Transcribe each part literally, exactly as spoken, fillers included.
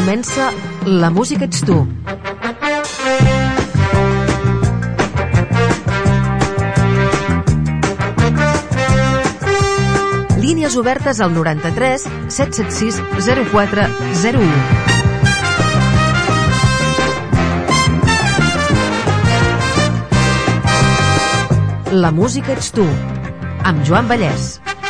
comença La música ets tu. Línies obertes al noranta-tres set set sis zero quatre zero u. La música ets tu, amb Joan Vallès.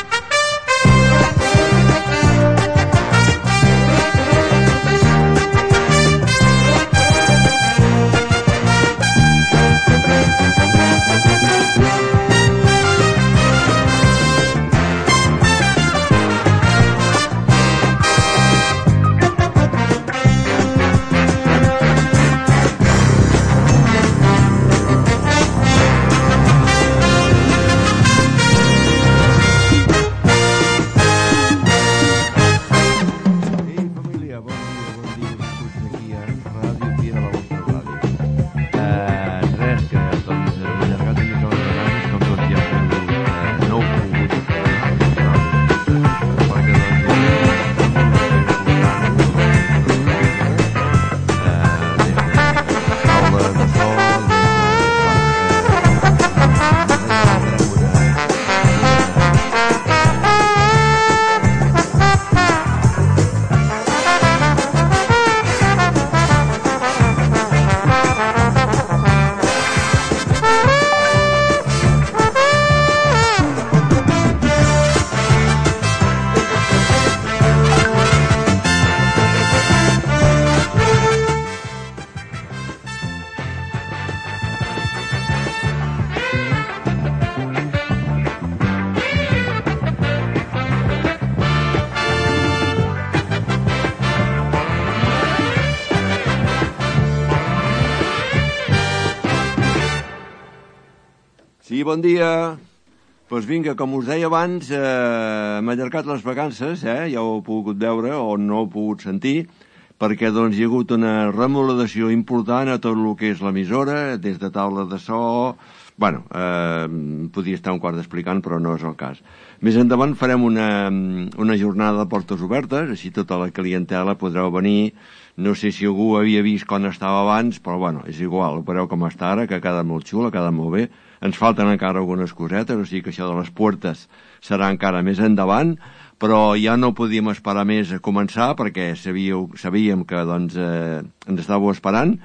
Sí, bon dia. Doncs pues vinga, com us deia abans, eh, m'ha allargat les vacances, eh? Ja ho he pogut veure o no ho he pogut sentir, perquè doncs, hi ha hagut una remodelació important a tot el que és l'emissora, des de taula de so. Bueno, eh, podria estar un quart explicant, però no és el cas. Més endavant farem una, una jornada de portes obertes, així tota la clientela podreu venir. No sé si algú havia vist com estava abans, però bueno, és igual, ho veureu com està ara, que ha quedat molt xula, ha quedat molt bé. Ens falten encara algunes cosetes, o sigui que això de les puertes serà encara més endavant, però ja no podíem esperar més a començar, perquè sabíeu, sabíem que doncs, eh, ens estàveu esperant,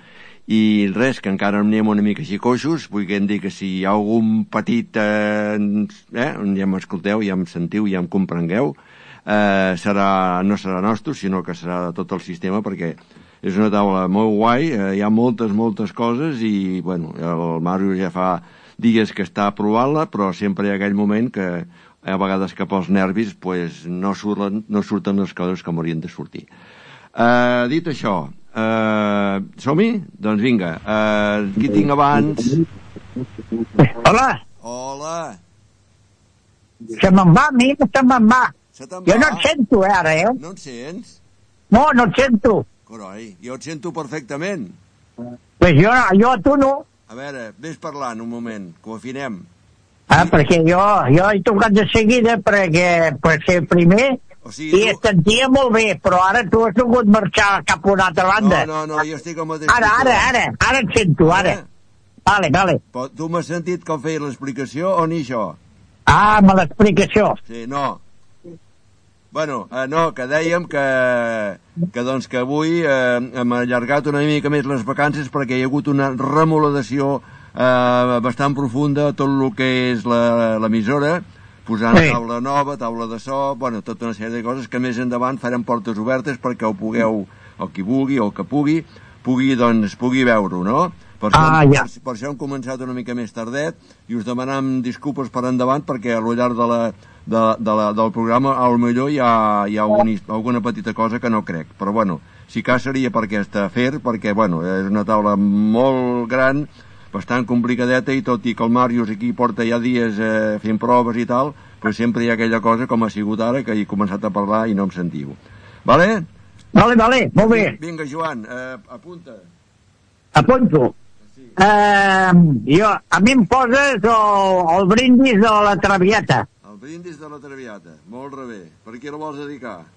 i res, que encara anem una mica així coixos, vull dir que si hi ha algun petit, eh, eh, ja m'escolteu, ja em sentiu, ja em comprengueu, eh, serà, no serà nostre, sinó que serà de tot el sistema, perquè és una taula molt guai, eh, hi ha moltes, moltes coses, i bueno, el Mario ja fa dies que està provant-la, però sempre hi ha aquell moment que a vegades que pels nervis pues, no, surten, no surten les coses com haurien de sortir. Uh, dit això, uh, som-hi? Doncs vinga, uh, qui tinc abans? Hola. Hola. Se me'n va, a mi se me'n va. Se te'n jo va? no et sento, eh, ara, eh? No et sents? No, no et sento. Coroi, jo et sento perfectament. Pues jo, jo a tu no. A veure, vés parlant un moment, que ho afinem. Ah, sí? Perquè jo, jo he tocat de seguida perquè per ser primer o sigui, i et sentia molt bé, però ara tu has hagut marxar cap a una altra banda. No, no, no, jo estic al mateix. Ara, ara, ara, ara et sento, ara. ara. Vale, vale. Però tu m'has sentit com feia l'explicació o ni això? Ah, amb l'explicació. Sí, no. Bueno, eh, no, que dèiem que, que doncs que avui eh, hem allargat una mica més les vacances perquè hi ha hagut una remodelació eh, bastant profunda a tot el que és l'emissora, posant sí. taula nova, taula de so, bueno, tota una sèrie de coses que més endavant farem portes obertes perquè ho pugueu, el qui vulgui o el que pugui, pugui, doncs, pugui veure-ho, no? Per això, ah, ja. per, per això hem començat una mica més tardet i us demanam disculpes per endavant perquè al llarg de la, de, de la, del programa a lo millor hi ha, hi ha alguna, alguna petita cosa que no crec, però bueno, si cas seria per aquest afer, perquè bueno, és una taula molt gran, bastant complicadeta, i tot i que el Màrius aquí porta ja dies eh, fent proves i tal, però sempre hi ha aquella cosa com ha sigut ara, que he començat a parlar i no em sentiu. Vale? Vale, vale, molt bé. Vinga, Joan, eh, apunta. Apunto. Sí. Eh, jo, a mi em poses el, el brindis de la Traviata. El brindis de la Traviata, molt rebé. Per qui el vols dedicar?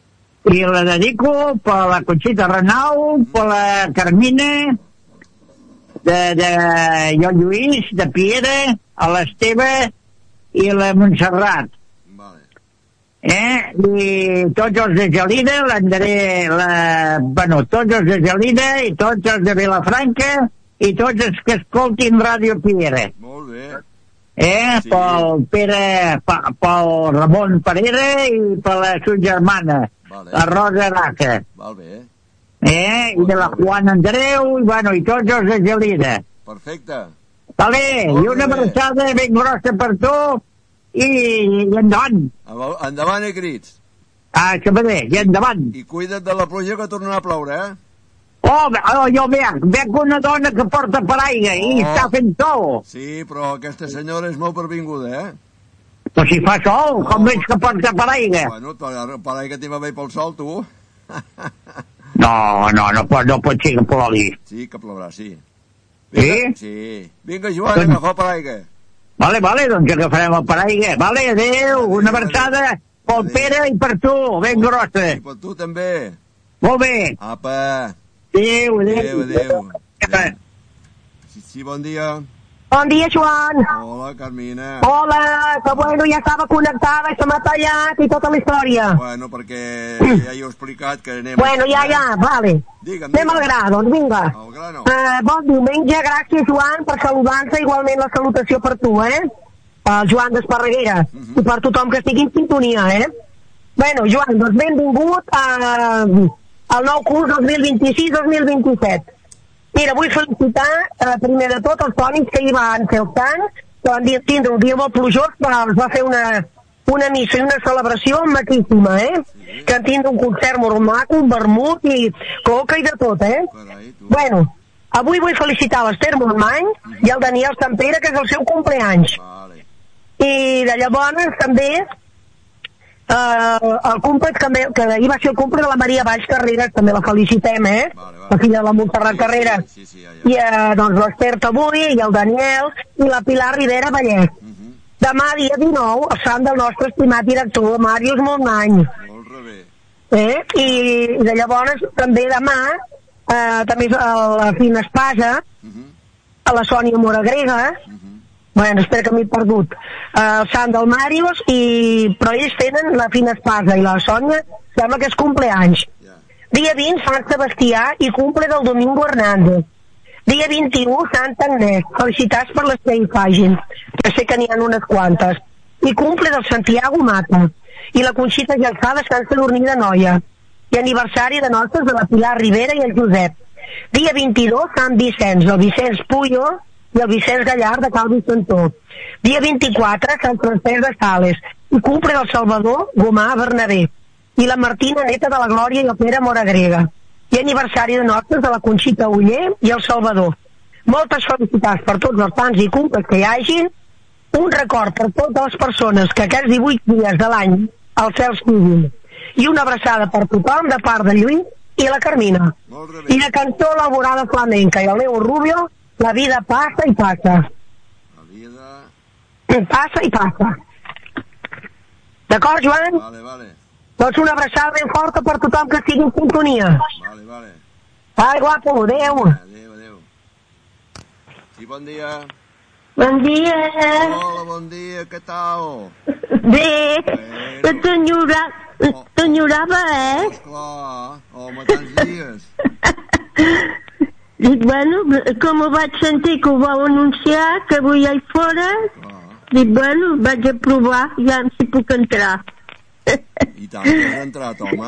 I la dedico per la Conxita Renau, per la Carmina, de, de jo Lluís, de Piera, a l'Esteve i la Montserrat. Vale. Eh? I tots els de Gelida, l'André, la... bueno, tots els de Gelida i tots els de Vilafranca i tots els que escoltin Ràdio Piera. Molt bé. Eh? Sí. Pel Pere, pel Ramon Parera i per la seva germana, vale. La Rosa Araca. Val bé. Eh? I de la Juan Andreu, i bueno, i tots els de Gelida. Perfecte. Vale, i una abraçada ben grossa per tu, i, i endavant. Endavant i crits. Ah, que bé, i endavant. I cuida't de la pluja que tornarà a ploure, eh? Oh, oh jo veig, veig una dona que porta paraigua oh. I està fent sol. Sí, però aquesta senyora és molt pervinguda, eh? Però si fa sol, no. Com veig que porta paraigua? Bueno, paraigua t'hi va bé pel sol, tu. No, no, no pot, no pot ser que plogui. Sí, que plourà, sí. Vinga, sí? Sí. Vinga, Joan, doncs... agafa el paraigua. Vale, vale, doncs agafarem el paraigua. Vale, adéu, una abraçada pel Pere i per tu, ben grossa. I per tu també. Molt bé. Apa. Adéu, adéu. Adéu, adéu. Sí, sí, bon dia. Bon dia, Joan. Hola, Carmina. Hola, que bueno, ja estava connectada i se m'ha tallat i tota la història. Bueno, perquè ja hi he explicat que anem... Bueno, ja, ja, vale. Digue'm, anem al gra, doncs vinga. Al grano. Uh, bon diumenge, gràcies, Joan, per saludar-te, igualment la salutació per tu, eh? El Joan d'Esparreguera. Uh -huh. I per tothom que estigui en sintonia, eh? Bueno, Joan, doncs benvingut a... al nou curs dos mil vint-i-sis dos mil vint-i-set. Mira, vull felicitar eh, primer de tot els tònics que hi van fer el tant, que van dir, tindre un dia molt plujós, però es va fer una, una missa i una celebració maquíssima, eh? Sí. Que han tindre un concert molt maco, un vermut i coca i de tot, eh? Carai, bueno, avui vull felicitar l'Ester Montmany uh -huh. i el Daniel Sampere, que és el seu compleanys. Vale. I de llavors també Uh, el cumple que, me, que ahir va ser el cumple de la Maria Valls Carreras, també la felicitem, eh? Vale, vale. La filla de la Montserrat sí, Carreras. Sí, sí, sí, ja, ja. I uh, doncs l'Ester Tabull i el Daniel i la Pilar Rivera Vallès. Uh -huh. Demà, dia dinou, el sant del nostre estimat director, Màrius Montmany. Molt bé. Eh? I, I de llavors també demà, uh, també a la Fina Espasa, uh -huh. a la Sònia Moragrega, uh -huh. Bueno, espera que m'he perdut. Uh, el sant del Màrius, i... però ells tenen la Fina Espasa i la Sònia, sembla que és compleanys. Yeah. Dia vint, Sant Sebastià i cumple del Domingo Hernández. Dia vint-i-u, Sant Agnès. Felicitats per les que hi facin, que sé que n'hi ha unes quantes. I cumple del Santiago Mata. I la Conxita Gelfà de Sant Sadurní de Noia. I aniversari de nostres de la Pilar Rivera i el Josep. Dia vint-i-dos, Sant Vicenç, el Vicenç Puyo i el Vicenç Gallard de Cal Vicentó. Dia vint-i-quatre, Sant Francesc de Sales, i cumple del Salvador Gomà Bernabé, i la Martina, neta de la Glòria i el Pere Moragrega, i aniversari de nostres de la Conxita Uller i el Salvador. Moltes felicitats per tots els sants i cumples que hi hagin, un record per totes les persones que aquests divuit dies de l'any al cel estiguin, i una abraçada per tothom de part de Lluís i la Carmina. I la cançó elaborada flamenca i el Leo Rubio, La vida passa i passa. La vida... Passa i passa. D'acord, Joan? Vale, vale. Doncs una abraçada ben forta per tothom que estigui en sintonia. Vale, vale. Vai, guapo, adeu. Adeu, adeu. Sí, bon dia. Bon dia. Hola, bon dia, què tal? Bé, bueno. t'enyorava, oh. t'enyorava, eh? Oh, esclar, home, tants dies. Dic, bueno, com ho vaig sentir que ho vau anunciar, que avui hi fora, ah. dic, bueno, vaig a provar, ja si puc entrar. I tant que has entrat, home.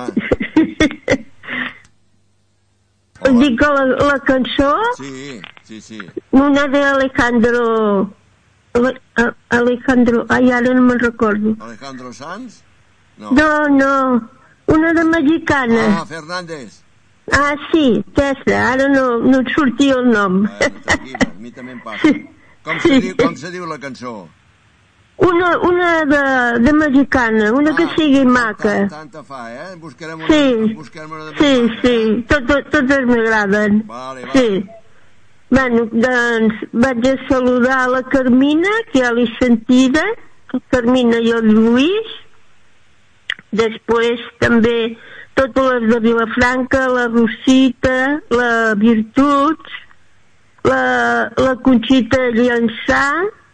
Dic que la, la cançó... Sí, sí, sí. Una de Alejandro... Alejandro... Ai, ara no me'n recordo. Alejandro Sanz? No. No, no. Una de mexicana. Ah, Fernández. Ah, sí, aquesta, ara no, no et sortia el nom. Bueno, tranquil·la, a mi també em passa. Com se diu, com se diu la cançó? Una, una de, de mexicana, una ah, que sigui maca. Tant, tanta fa, eh? Buscarem una, sí, buscarem una de sí, maca. Sí, tot, tot, totes m'agraden. Vale, vale. Sí. Bueno, doncs vaig a saludar la Carmina, que ja l'he sentida, la Carmina i el Lluís. Després també totes les de Vilafranca, la Rosita, la Virtuts, la, la Conxita Llançà,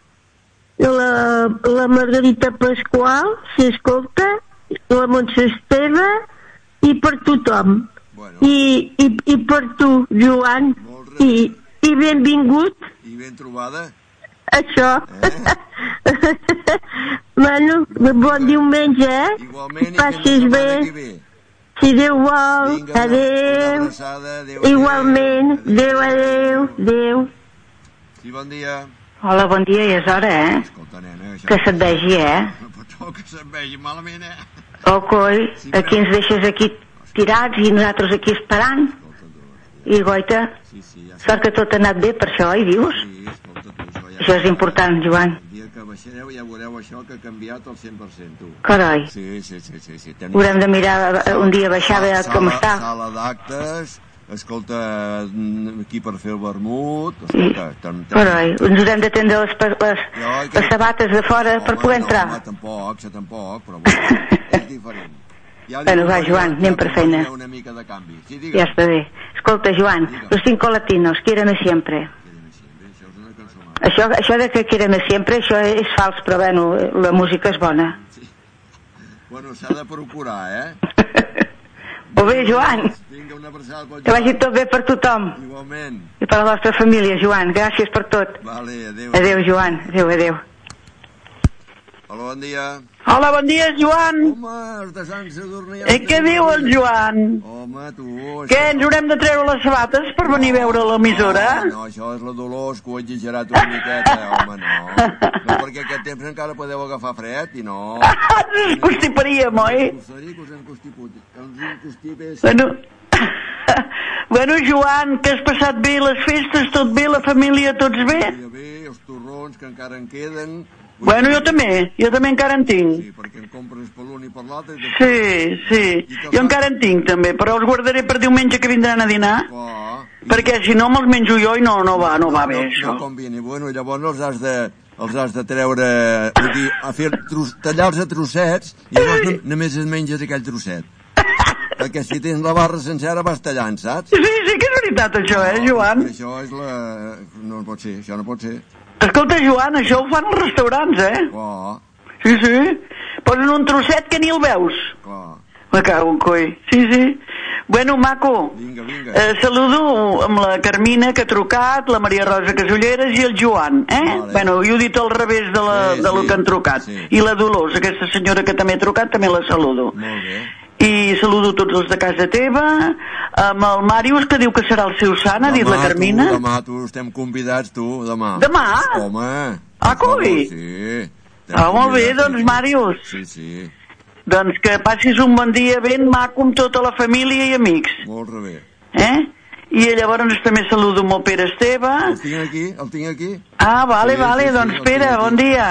la, la Margarita Pasqual, si escolta, la Montse Esteve, i per tothom. Bueno. I, i, I per tu, Joan. I, i benvingut. I ben trobada. Això. Eh? Bueno, bon diumenge, eh? Igualment, passis bé. Si Déu vol. Vinga, adéu. Abraçada, adéu. Igualment. Adéu, adéu. Adéu. Sí, bon dia. Hola, bon dia, i és hora, eh? Escolta, nena, això... Que se't vegi, eh? No, que se't vegi malament, eh? Oh, coi, Sí, aquí ens deixes aquí tirats i nosaltres aquí esperant. I goita, Sí, sí, ja sé. sort que tot ha anat bé per això, hi dius? Sí, escolta, tu, això ja... Això és important, Joan. El dia que baixareu ja veureu això que ha canviat al cent per cent, tu. Carai, Sí, sí, sí, sí. sí. Tenim... haurem de mirar eh, un dia baixar a veure com sala, està. Sala d'actes, escolta, mm, aquí per fer el vermut, escolta... Tam, tam... Carai, ens haurem d'atendre les, pa- les, Jo, que- les sabates de fora per Home, poder no, entrar. home, tampoc, se tampoc, però bueno, és diferent. Ja Bueno, va, diu, Joan, anem per feina. Hi ha una mica de canvi. Sí, digue'm. Ja està bé. Escolta, Joan, los cinco latinos, quiéreme siempre. Això és una cançó maca. Això, això de que quiéreme siempre, això és fals, però bueno, la música és bona. Sí. Bueno, s'ha de procurar, eh? Molt bé, Joan, Vinga, una abraçada pel que vagi Joan. tot bé per tothom. Igualment. I per la vostra família, Joan. Gràcies per tot. Vale, adéu. Adéu, Joan. Adéu, adéu. Hola, bon dia. Hola, bon dia, Joan. Home, els de Sant Sadurní... I què diu el Joan? Home, tu... Què, ens haurem de treure les sabates per venir a veure l'emissora? No, no, això és la Dolors, que ho he exagerat una miqueta, home, no. No, perquè aquest temps encara podeu agafar fred, i no. Ens constiparíem, oi? Costaria que us encostiput. Que us encostipés. Bueno, bueno, Joan, que has passat bé les festes, tot bé, la família, tots bé? Ja bé, els torrons que encara en queden... Bueno, jo també, jo també encara en tinc. Sí, perquè en compres per l'un i per l'altre... i Sí, sí, jo encara en tinc també, però els guardaré per diumenge que vindran a dinar, Oh, perquè si no me'ls menjo jo i no, no va, no va bé, no, això. no conviene. Bueno, llavors els has de, els has de treure, vull dir, a fer tros, tallar-los a trossets, i llavors no, només es menges aquell trosset. Perquè si tens la barra sencera vas tallant, saps? Sí, sí que és veritat això, eh, Joan? Això és la... No pot ser, això no pot ser. Escolta, Joan, això ho fan als restaurants, eh? Clar, Sí, sí. Posen un trosset que ni el veus. clar. Me cago en coi. Sí, sí. Bueno, maco, Vinga, vinga. eh, saludo amb la Carmina, que ha trucat, la Maria Rosa Casolleres i el Joan, eh? Vale. Bueno, jo he dit al revés de, la, Sí, de lo sí, que han trucat. sí. I la Dolors, aquesta senyora que també ha trucat, també la saludo. Molt bé. I saludo tots els de casa teva, amb el Màrius, que diu que serà el seu sant, ha dit la Carmina. Tu, demà, tu, estem convidats, tu, demà. Demà? Home. Ah, per favor, coi? Sí. Ah, molt bé, doncs, sí. Màrius. Sí, sí. Doncs que passis un bon dia ben maco amb tota la família i amics, Molt bé. eh? I llavors també saludo amb el Pere Esteve. El tinc aquí, el tinc aquí. Ah, vale, Sí, vale, sí, sí, doncs el Pere, tinc aquí. bon dia.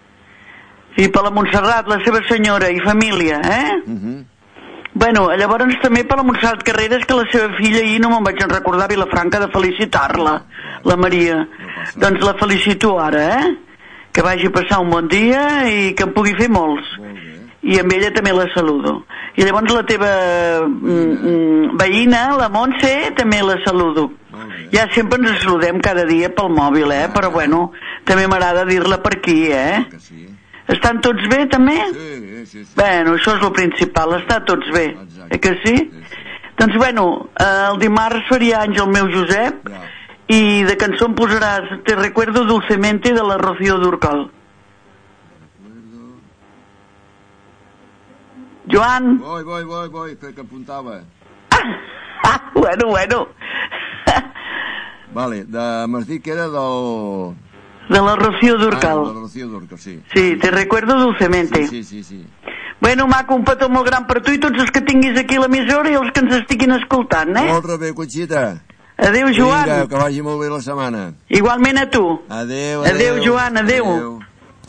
I per la Montserrat, la seva senyora i família, eh? Uh -huh. Bueno, llavors també per la Montserrat Carreras, que la seva filla ahir no me'n vaig recordar a Vilafranca de felicitar-la, la Maria. passa Doncs la felicito ara, eh? Que vagi a passar un bon dia i que en pugui fer molts. Molt bé. I amb ella també la saludo. I llavors la teva mm, veïna, la Montse, també la saludo. Molt bé. Ja sempre ens saludem cada dia pel mòbil, eh? Però bueno, també m'agrada dir-la per aquí, eh? Que sí. Estan tots bé, també? Sí, sí, sí. Bueno, això és el principal, estar tots bé. Exacte. Eh que sí? Sí, sí. Doncs bueno, eh, el dimarts faria anys el meu Josep, Ja. i de cançó em posaràs Te recuerdo dulcemente, de la Rocío Dúrcal. Joan? Voi, voi, voi, voi, que que apuntava. Ah, bueno, bueno. Vale, de, m'has dit que era del... De la Rocío Ah, de Dúrcal. la Rocío Dúrcal, sí. Sí, te recuerdo dulcemente. Sí, sí, sí, sí. Bueno, maco, un petó molt gran per tu i tots els que tinguis aquí a l'emissora i els que ens estiguin escoltant, eh? Molt bé, Conxita. Adéu, Joan. Vinga, que vagi molt bé la setmana. Igualment a tu. Adéu, adéu. Adéu, Joan, adéu.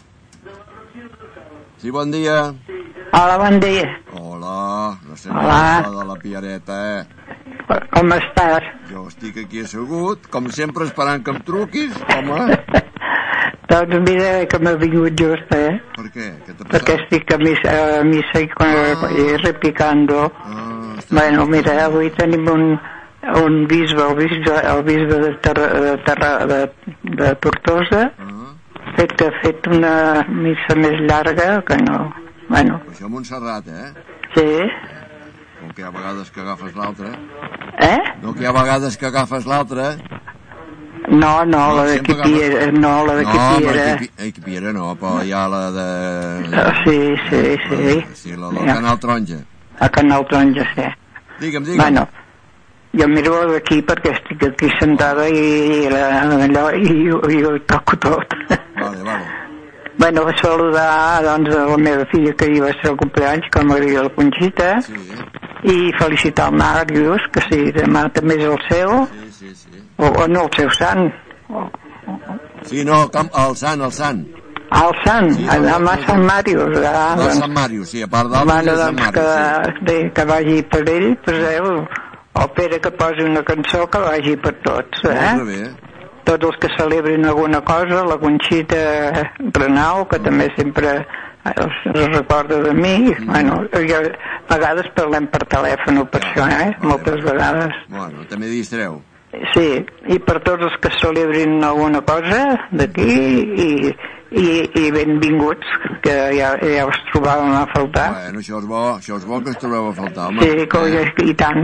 Sí, bon dia. Hola, bon dia. Hola, la Hola. senyora de la Piareta, eh? Com estàs? Jo estic aquí assegut, com sempre esperant que em truquis, home. Doncs mira que m'ha vingut just, eh? Per què? Què t'ha Perquè passat? estic a missa, a missa i, quan, Ah. i repicando. Ah, Bueno, mira, avui tenim un, un bisbe, el bisbe, el bisbe de, Terra, de, Terra, de, de Tortosa, uh-huh. fet, ha fet una missa més llarga que no... Bueno. Això a Montserrat, eh? Sí. No que hi ha vegades que agafes l'altra. Eh? No que hi ha vegades que agafes l'altra. No, no, no, la de Quipiera, agafes... no, la de no, Quipiera. No, Quipi... Quipiera no, però hi ha la de... Sí, sí, sí. Sí, la del ja. Canal Taronja. El Canal Taronja, sí. Digue'm, digue'm. Bueno, jo miro d'aquí perquè estic aquí sentada i, la, allò, i, i ho toco tot. Vale, vale. Bueno, va saludar, doncs, a la meva filla que hi va ser el compleanys, que m'agradaria la Conxita, sí, eh? I felicitar el Màrius, que sí, demà també és el seu, sí, sí, sí. O, o no, el seu sant. O, o, sí, no, el sant, el sant. Ah, el sant, sí, no, demà no, Sant Màrius. Ah, no, doncs, Sant Màrius, sí, a part d'altres bueno, és Sant doncs, Màrius, que, sí. De, que vagi per ell, poseu, o Pere que posi una cançó que vagi per tots, eh? Molt bé. Tots els que celebrin alguna cosa, la Conxita Renau, que també sempre es, es recorda de mi, mm. Bueno, jo, a vegades parlem per telèfon per ja, això, eh? Vale, moltes vale. Vegades. Bueno, també distreu. Sí, i per tots els que celebrin alguna cosa d'aquí, i, i, i benvinguts, que ja, ja us trobàvem a faltar. Bueno, això és bo, això és bo que us trobeu a faltar, home. Sí, que eh? I tant.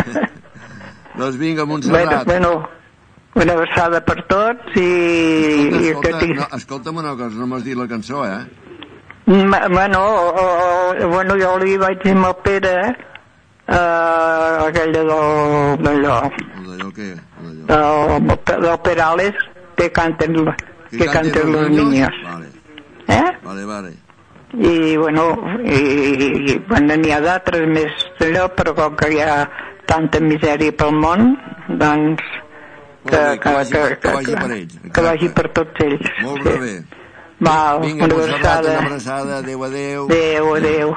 Doncs vinga, Montserrat. Bueno, bueno, una abraçada per tots i... Escolta, escolta, no, escolta'm una cosa, no m'has dit la cançó, eh? Bueno, o, o, bueno, jo li vaig dir al Pere, eh, aquella del, d'allò. D'allò què? Del, del Perales, que canten, que, que canten los niños. Vale. Eh? Vale, vale. I, bueno, i, i bueno, n'hi ha d'altres més d'allò, però com que hi ha tanta misèria pel món, doncs... Que, bé, que, que, vagi, que, que vagi per ells. Que vagi per tots ells. Molt bé, bé. Val, vinga, una Montserrat, abraçada. una abraçada. Adéu, adéu. Adéu, adéu.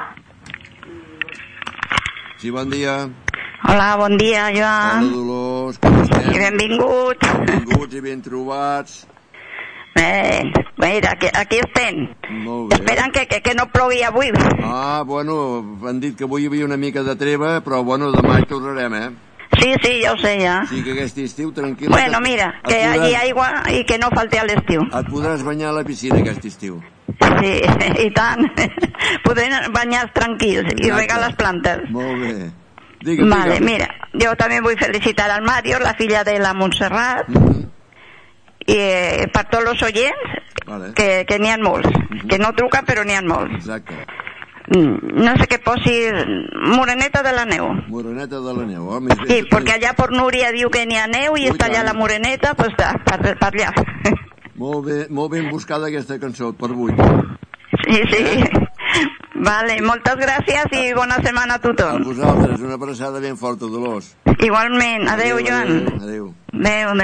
Sí, bon dia. Hola, bon dia, Joan. Hola, Dolors, com estem? I benvinguts. Benvinguts i ben trobats. Bé, mira, aquí, aquí estem. Molt bé. Esperant que, que, que no plogui avui. Ah, bueno, han dit que avui hi havia una mica de treva, però bueno, demà hi tornarem, eh? Sí, sí, ja ho sé, ja. Sí, que aquest estiu, tranquil·la. Bueno, mira, que hi hagi aigua i que no falti a l'estiu. Et podràs banyar a la piscina aquest estiu. Sí, i tant. Podrem banyar tranquils i regar les plantes. Molt bé. Digue'm, vale, digue'm. mira, jo també vull felicitar al Mario, la filla de la Montserrat, mm-hmm. i eh, per tots els oients, vale. que, que n'hi ha molts, mm-hmm. que no truquen però n'hi ha molts. Exacte. No sé què posi Moreneta de la Neu. Moreneta de la Neu, home. Sí, perquè allà per Núria diu que n'hi ha neu i Ui, està allà la Moreneta, pues per, per, per allà. Molt bé, molt ben buscada aquesta cançó, per avui. Sí, sí. Eh? Vale, moltes gràcies i bona setmana a tothom. A vosaltres, una abraçada ben forta, Dolors. Igualment, adeu, adeu Joan. Adeu. Adeu,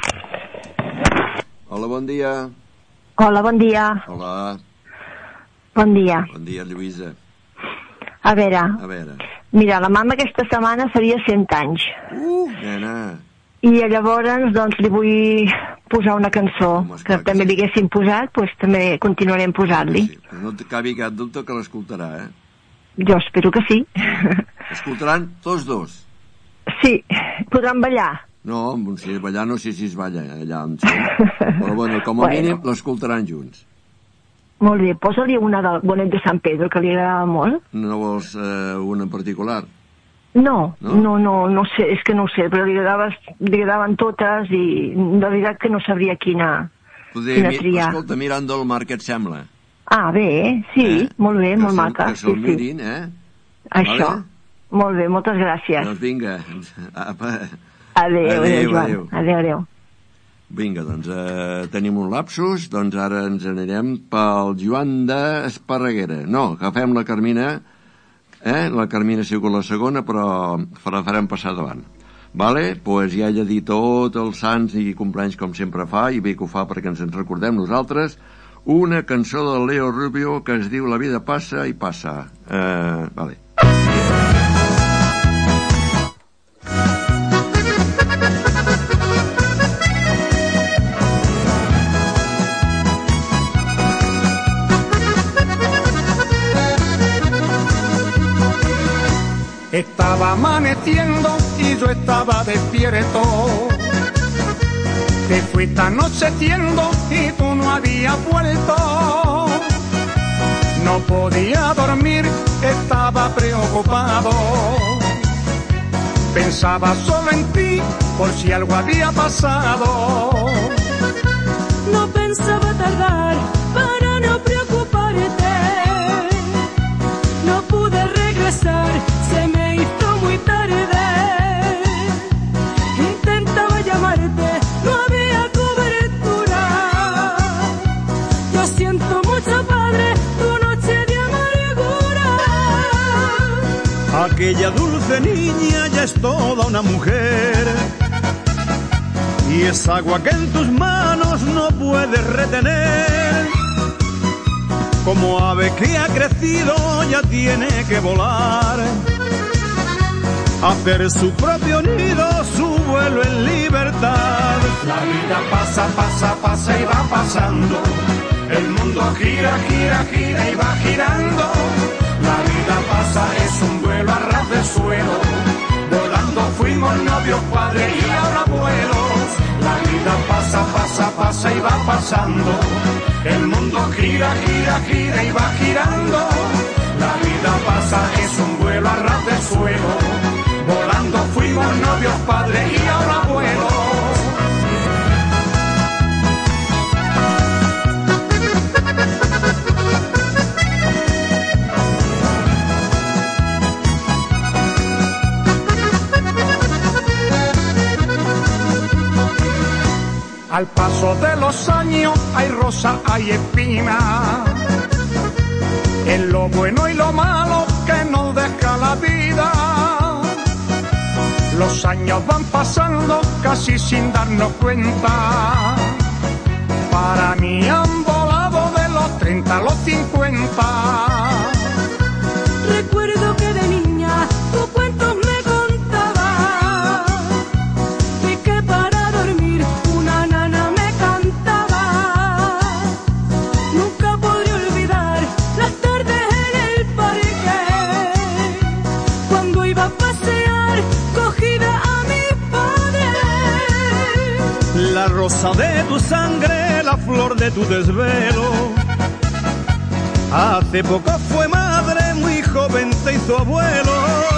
adeu. Hola, bon dia. Hola, bon dia. Hola. Bon dia. Bon dia, Lluïsa. A veure, a veure, mira, la mama aquesta setmana seria cent anys. Uh, nena. I llavors, doncs, li vull posar una cançó, Home, que també li haguéssim posat, doncs també continuarem posant-li. Sí, però no et cabi cap dubte que l'escoltarà, eh? Jo espero que sí. Escoltaran tots dos? Sí, podran ballar. No, si ballar no sé si es balla allà on som, però bueno, com a bueno. mínim l'escoltaran junts. Molt bé, posa-li una del Bonet de Sant Pedro, que li agradava molt. No vols eh, una en particular? No, no, no, no, no sé, és que no ho sé, però li, agradava, li agradaven totes i de veritat que no sabria quina, Poder, quina triar. Escolta, Miranda del Mar, què et sembla? Ah, bé, sí, eh? molt bé, que molt som, maca. Que se'l sí, mirin, sí. eh? Això, vale? Molt bé, moltes gràcies. Doncs vinga. Apa. Adéu, adéu, adéu, Joan. Adéu, adéu. adéu. Vinga, doncs eh, tenim un lapsus, doncs ara ens anirem pel Joan d'Esparreguera. No, agafem la Carmina, eh? La Carmina ha sigut la segona, però la farem passar davant. Vale? Pues ja ella ha dit tot els sants i compleanys com sempre fa, i bé que ho fa perquè ens en recordem nosaltres, una cançó del Leo Rubio que es diu La vida passa i passa. Eh, vale. Está Estaba amaneciendo y yo estaba despierto. Te fuiste anocheciendo y tú no habías vuelto. No podía dormir, estaba preocupado. Pensaba solo en ti, por si algo había pasado. No pensaba tardar para no preocuparte. No pude regresar, se me hizo muy tarde. Intentaba llamarte, no había cobertura. Yo siento mucho, padre, tu noche de amargura. Aquella dulce niña ya es toda una mujer. Y es agua que en tus manos no puedes retener. Como ave que ha crecido ya tiene que volar, hacer su propio nido, su vuelo en libertad. La vida pasa, pasa, pasa y va pasando. El mundo gira, gira, gira y va girando. La vida pasa, es un vuelo a ras del suelo. Volando fuimos novios, padres y ahora abuelos. La vida pasa, pasa, pasa y va pasando. El mundo gira, gira, gira y va girando. La vida pasa, es un vuelo a ras del suelo. Volando fuimos novios, padres y ahora abuelos. Al paso de los años hay rosa, hay espina. Es lo bueno y lo malo que nos deja la vida. Los años van pasando casi sin darnos cuenta. Para mí han volado de los treinta a los cincuenta. Recuerdo que de niña tu cuentos me contaba, y que para dormir una nana me cantaba. Nunca podré olvidar las tardes en el parque, cuando iba a pasear cogida a mi padre. La rosa de tu sangre, la flor de tu desvelo. Hace poco fue madre, muy joven te hizo abuelo.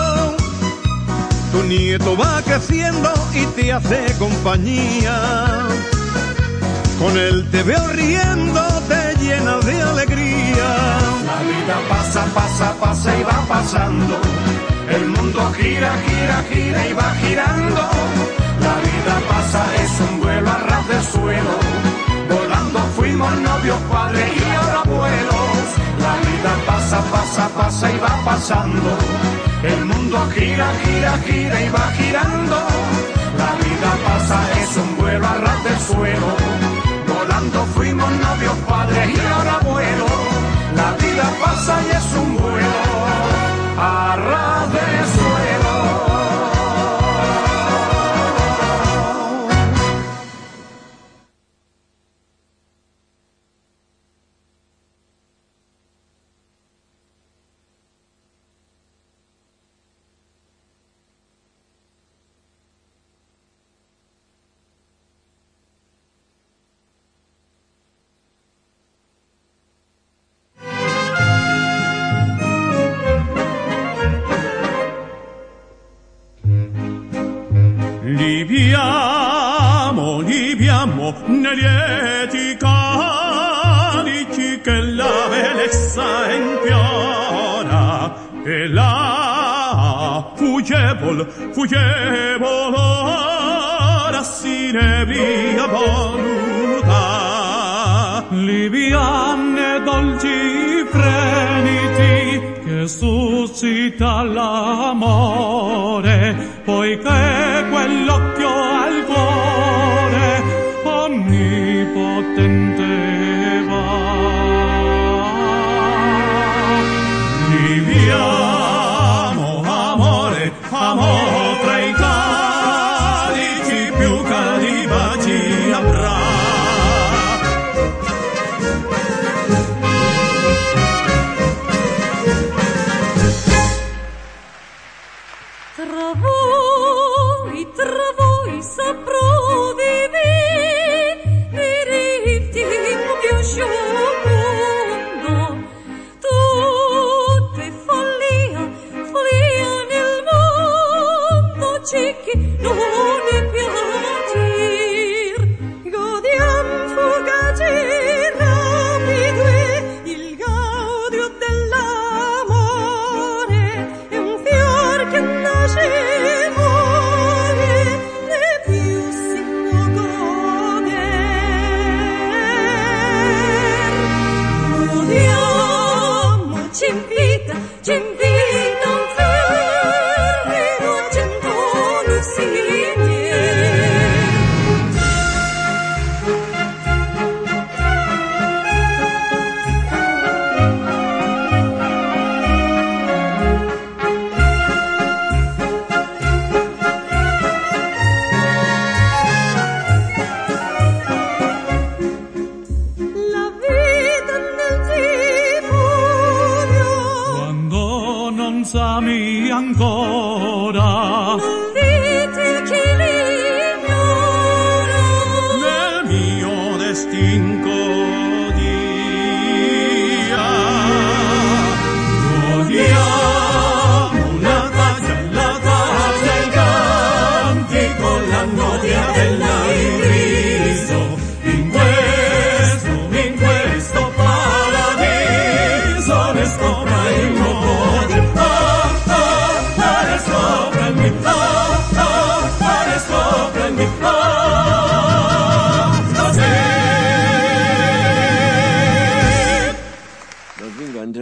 Tu nieto va creciendo y te hace compañía. Con él te veo riendo, te llena de alegría. La vida pasa, pasa, pasa y va pasando. El mundo gira, gira, gira y va girando. La vida pasa, es un vuelo a ras del suelo. Volando fuimos novios, padres y ahora abuelos. La vida pasa, pasa, pasa y va pasando. El mundo gira, gira, gira y va girando. La vida pasa, es un vuelo a ras del suelo. Volando fuimos novios, padres y ahora abuelos. La vida pasa y es un vuelo a ras del suelo. Liviamo, liviamo nei lieti carichi che la bellezza impiora e la fuggevol, fuggevol ora si nebria voluta. Liviane dolci fremiti che suscita l'amore, poiché quell'occhio al cuore onnipotente va. Viviamo, amore, amore tra i calici più cari baci avrà.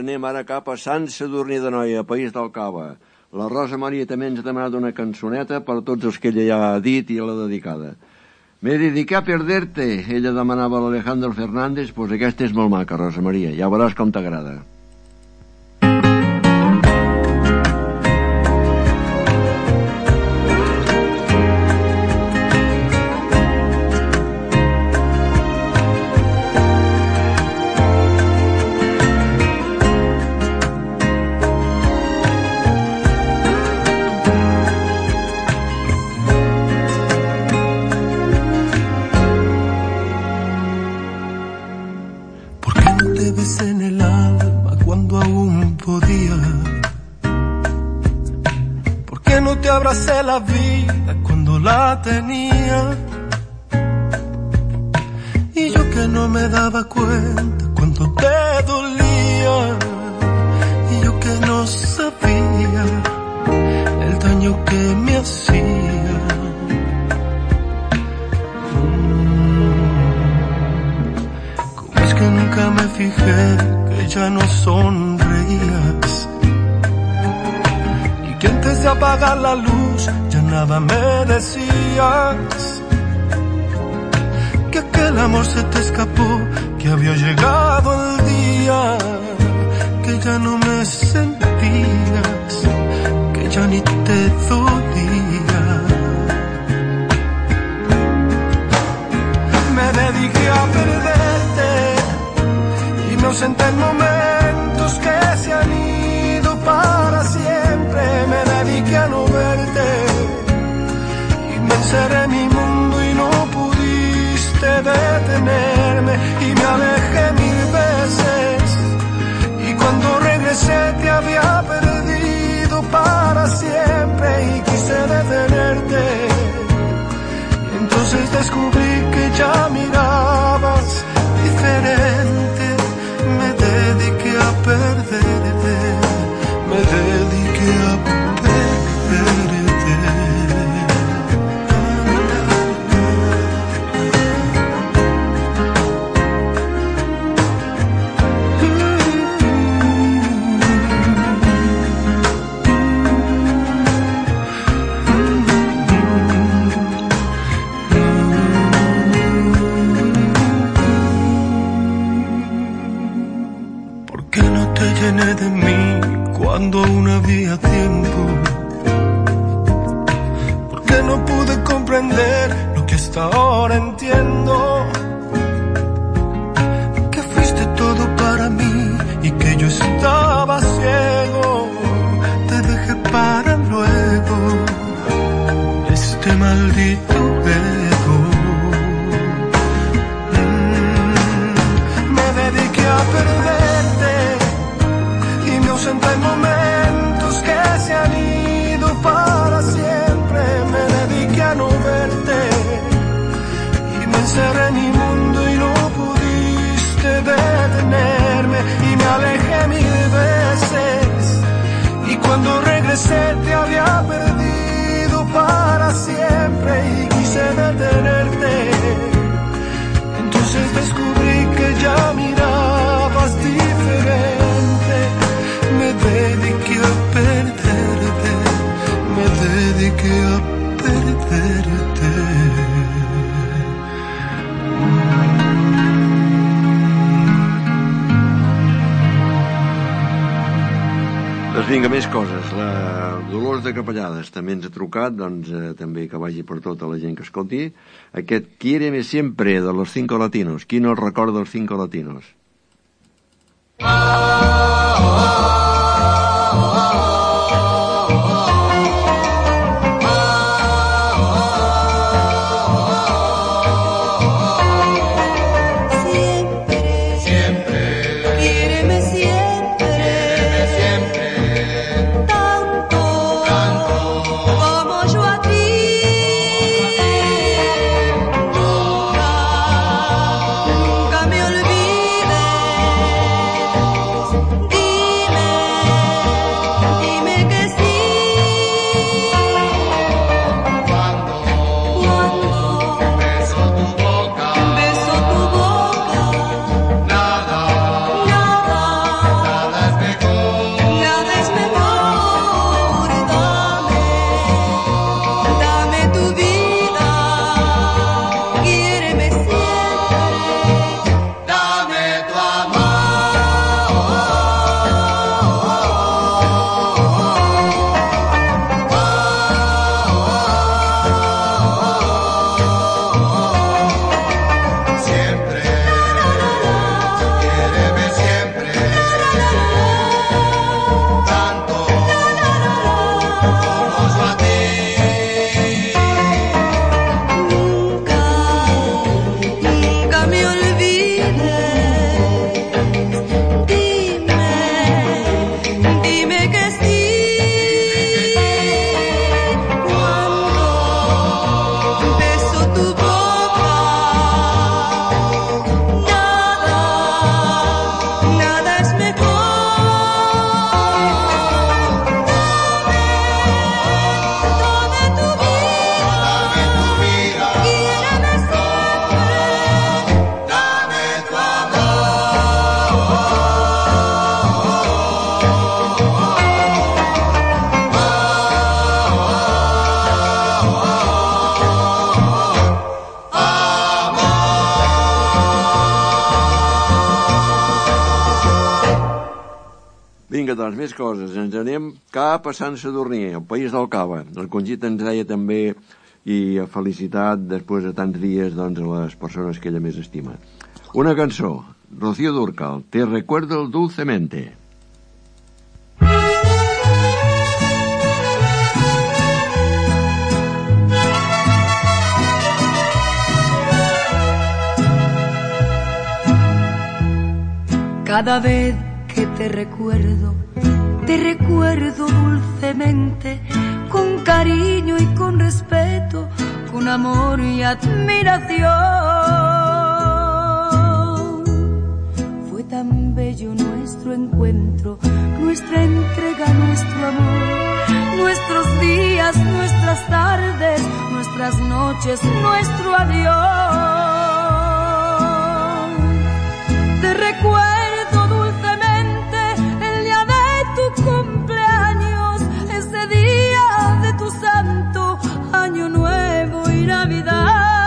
anem ara cap a Sant Sadurní d'Anoia, País del Cava. La Rosa Maria també ens ha demanat una cançoneta per tots els que ella ja ha dit i l'ha dedicada. Me dediqué a perderte, ella demanava a l'Alejandro Fernández, doncs aquesta és molt maca, Rosa Maria, ja veuràs com t'agrada. Abracé la vida cuando la tenía, y yo que no me daba cuenta cuando te dolía, y yo que no sabía el daño que me hacía. ¿Cómo es que nunca me fijé que ya no sonreías? Que antes de apagar la luz ya nada me decías, que aquel amor se te escapó, que había llegado el día, que ya no me sentías, que ya ni te dolía. Me dediqué a perderte y me ausenté en momentos que se han ido para siempre. Me dediqué a no verte y me encerré en mi mundo y no pudiste detenerme, y me alejé mil veces, y cuando regresé te había perdido para siempre y quise detenerte, y entonces descubrí que ya mirabas diferente. Me dediqué a perderte, me dediqué a perderte. ¿Por qué no te llené de mí cuando aún había tiempo? ¿Por qué no pude comprender lo que hasta ahora entiendo? Que fuiste todo para mí y que yo estaba ciego. Te dejé para luego este maldito ego. Mm, me dediqué a perderte y me ausenté en momentos que se han ido para siempre. Me dediqué a no verte y me encerré en mi mundo y no pudiste detenerme, y me alejé mil veces, y cuando regresé te había perdido para siempre y quise detenerte. Entonces descubrí que ya mirabas diferente. Me dediqué a perderte, me dediqué a perderte. Doncs vinga, més coses. La Dolors de Capellades també ens ha trucat, doncs eh, també que vagi per tota la gent que escolti. Aquest Quiéreme Siempre, de los Cinco Latinos. Qui no el recorda dels Cinco Latinos? Nunca me olvides Vinga, doncs, més coses. Ens anem cap a Sant Sadurní, el país del cava. El Conxita ens deia també, i felicitat després de tants dies, doncs, a les persones que ella més estima. Una cançó, Rocío Dúrcal, Te recuerdo dulcemente. Cada vez que te recuerdo, te recuerdo dulcemente, con cariño y con respeto, con amor y admiración. Fue tan bello nuestro encuentro, nuestra entrega, nuestro amor, nuestros días, nuestras tardes, nuestras noches, nuestro adiós. Te recuerdo cumpleaños, ese día de tu santo, año nuevo y Navidad.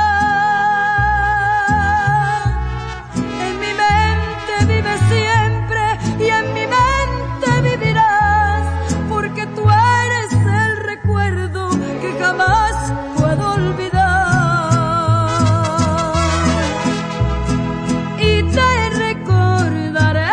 En mi mente vives siempre y en mi mente vivirás, porque tú eres el recuerdo que jamás puedo olvidar. Y te recordaré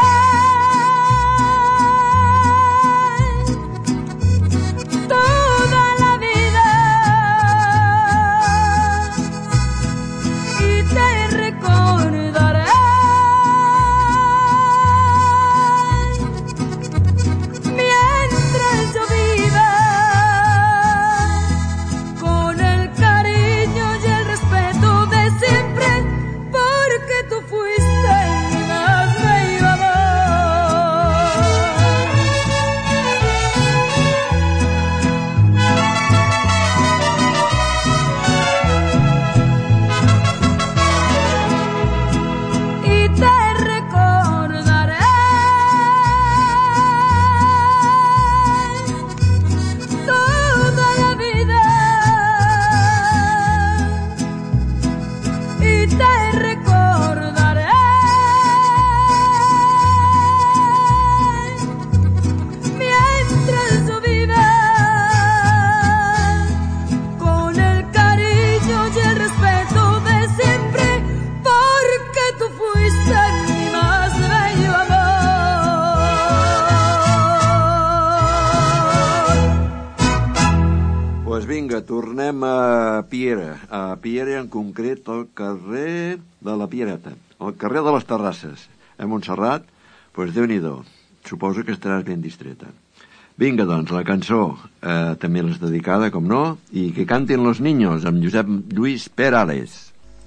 tornem a Piera, a Piera en concret al carrer de la Piereta, al carrer de les Terrasses, a Montserrat, doncs Déu-n'hi-do, suposo que estaràs ben distreta. Vinga, doncs, la cançó eh, també l'és dedicada, com no, i que cantin los niños, amb Josep Lluís Perales.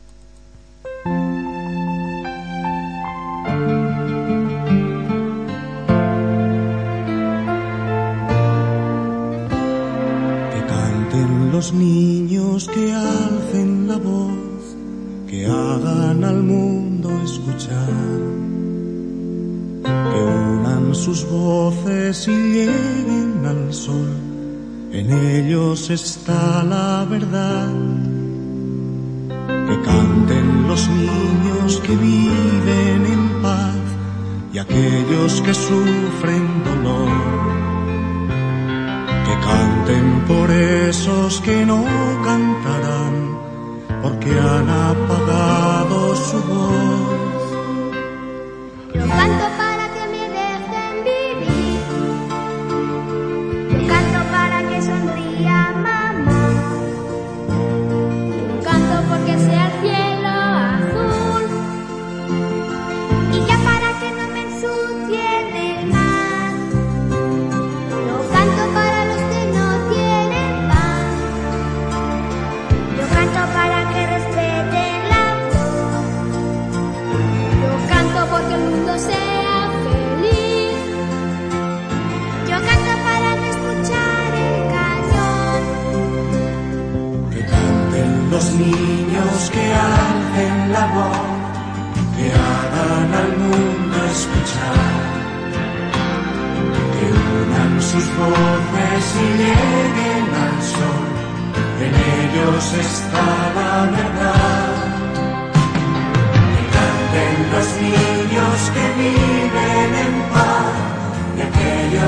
Los niños que alcen la voz, que hagan al mundo escuchar, que unan sus voces y lleguen al sol, en ellos está la verdad. Que canten los niños que viven en paz y aquellos que sufren dolor. Que canten por esos que no cantarán, porque han apagado su voz. Yo canto para que me dejen vivir, yo canto para que sonría mamá, yo canto porque sea el cielo azul, y ya para que no me ensucien el mar. Yo canto para para que respeten la voz. Yo canto porque el mundo sea feliz. Yo canto para no escuchar el cañón. Que canten los niños, que alcen la voz, que hagan al mundo escuchar, que unan sus voces y lleguen al sol. En ellos está la verdad. Que canten los niños que viven en paz y aquellos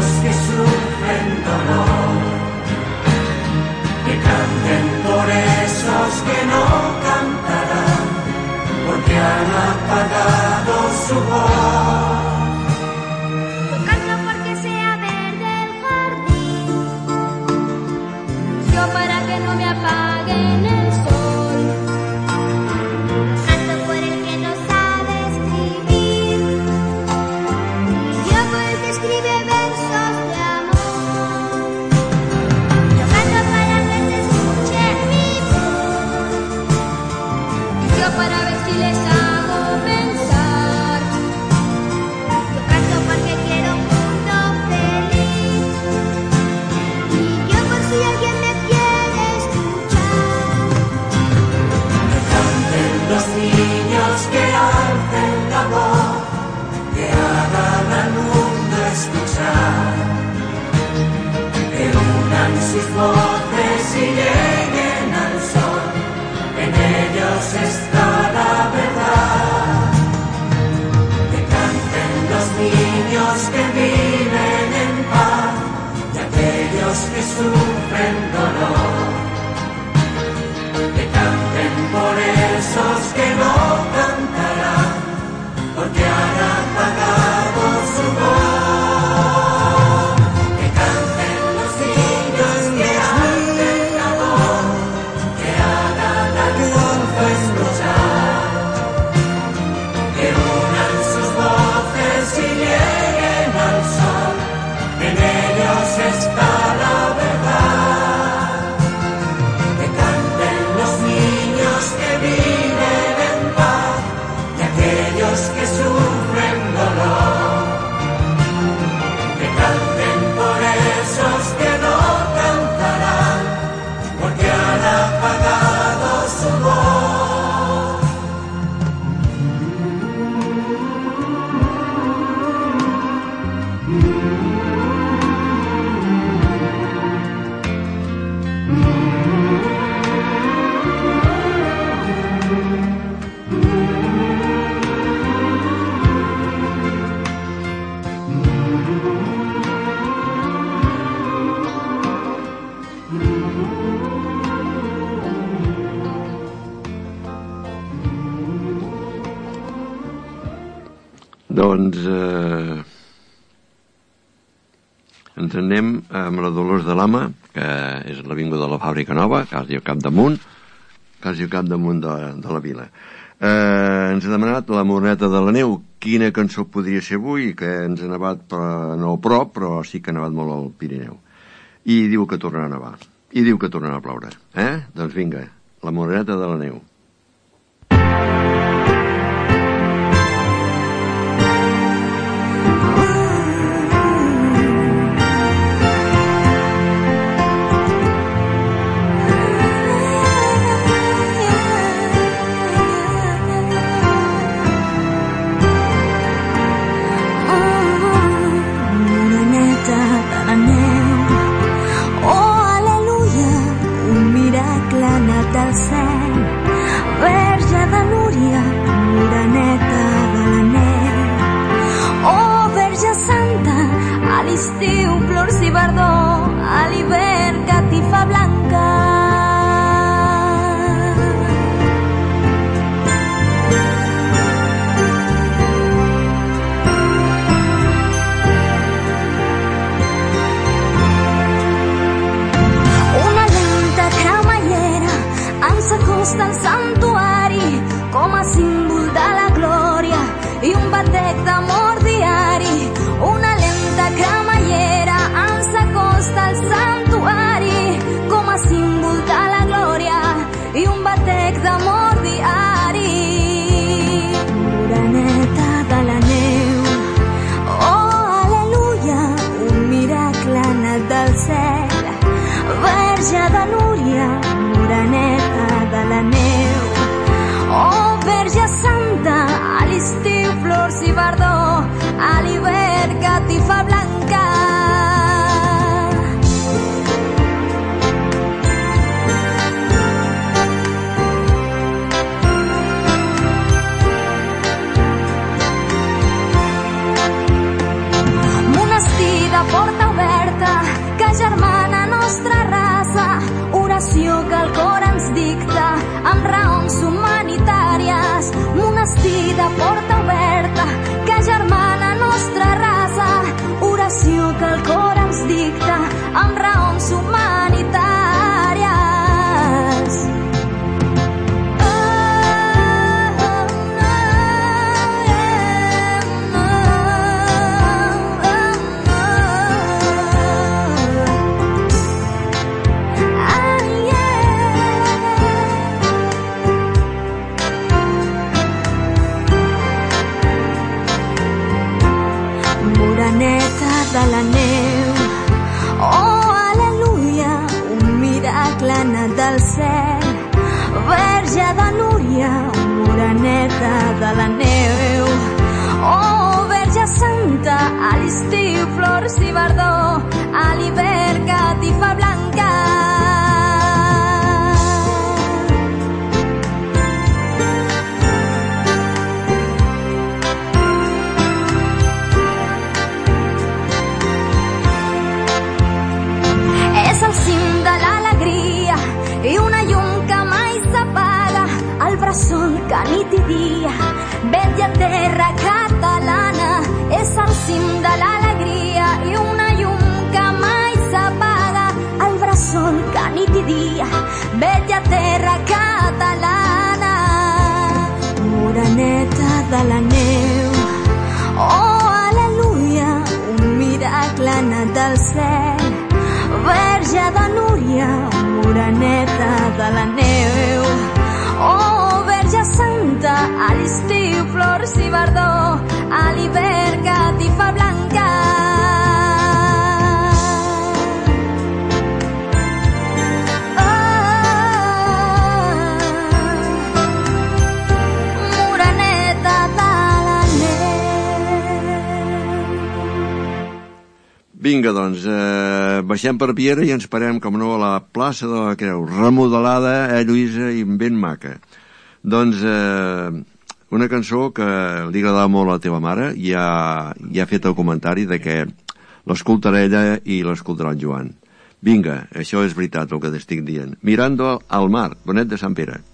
les hago pensar. Yo canto porque quiero un mundo feliz. Y yo por si alguien me quiere escuchar. Que canten los niños, que alcen la voz, que hagan al mundo escuchar, que unan sus voces y lleguen al sol, en ellos está la verdad. Que canten los niños que viven en paz y aquellos que sufren dolor. Que canten por esos que no cantarán, porque han apagado su voz. Que canten los niños, que alcen la voz, que hagan al mundo escuchar, que unan sus voces y lleguen al sol, en ellos está la verdad. Que canten los niños que viven en paz y aquellos que sufren dolor. Que canten por esos que no cantarán, porque han apagado su voz. Doncs eh, ens anem amb la Dolors de Lama, que és l'avinguda de la Fàbrica Nova, quasi al capdamunt, quasi al capdamunt de, de la vila. Eh, ens ha demanat la Moreneta de la Neu. Quina cançó podria ser avui? Que ens ha nevat, per, no a prop, però sí que ha nevat molt al Pirineu. I diu que tornarà a nevar. I diu que tornarà a ploure. Eh? Doncs vinga, la Moreneta de la Neu. Moreneta de la neu, oh aleluia, un miracle ha anat del cel. Verge de Núria, moreneta de la neu, oh Verge Santa, a l'estiu flors i verdor, a l'hivern catifa blanca. S'acosta al santuari com a símbol de la glòria i un batec d'amor diari. Una lenta cremallera ens acosta al santuari com a símbol de la glòria i un batec d'amor diari. Moreneta de la neu, oh aleluia, un miracle ha anat del cel. Verge de Núria, moreneta de la neu, oh Verge Santa, a l'estiu flors i verdor, a l'hivern catifa blanca. Monestir de porta oberta que germana nostra raça, oració que el cor ens dicta amb raons humanitàries. Monestir de porta oberta que germana nostra raça, oració que el cor ens dicta amb raons humanitàries. de la neu. Oh, Verge Santa, a l'estiu flors i verdor, a l'hivern catifa blanca. És el cim de l'alegria i una llum que mai s'apaga, el bressol que nit i dia vetlla terra catalana. És el cim de l'alegria i una llum que mai s'apaga, el bressol que nit i dia vetlla terra catalana. Moreneta de la neu, oh, aleluia, un miracle ha anat del cel. Verge de Núria, moreneta de la neu. Oh, Verge Santa, a l'estiu flors i verdor, a l'hivern catifa blanca. Vinga, doncs, eh, baixem per Piera i ens parem, com no, a la plaça de la Creu, remodelada, eh, Lluïsa, i ben maca. Doncs, eh, una cançó que li agradava molt a la teva mare, i ha, i ha fet el comentari de que l'escoltarà ella i l'escoltarà el Joan. Vinga, això és veritat el que t'estic dient. Mirando al mar, Bonet de Sant Pere.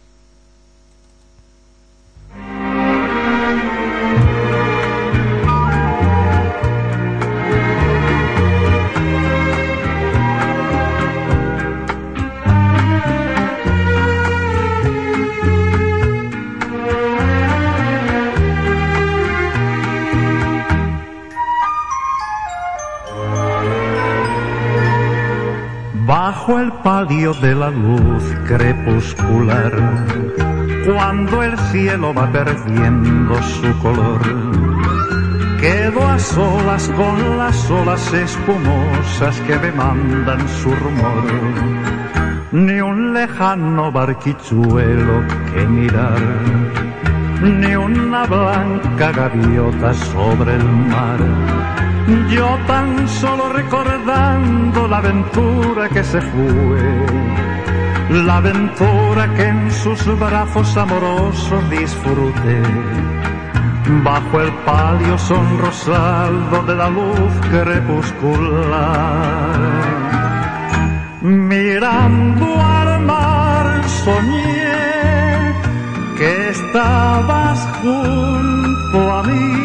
Bajo el palio de la luz crepuscular, cuando el cielo va perdiendo su color, quedo a solas con las olas espumosas que me mandan su rumor. Ni un lejano barquichuelo que mirar, ni una blanca gaviota sobre el mar. Yo tan solo recordando la aventura que se fue, la aventura que en sus brazos amorosos disfruté, bajo el palio sonrosado de la luz crepuscular. Mirando al mar soñé que estabas junto a mí.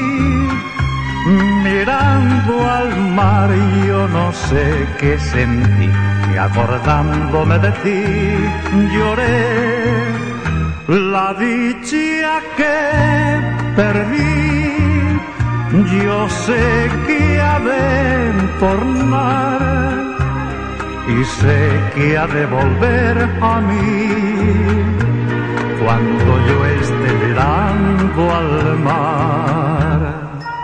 Mirando al mar yo no sé qué sentí, y acordándome de ti lloré la dicha que perdí. Yo sé que ha de tornar y sé que ha de volver a mí cuando yo esté mirando al mar.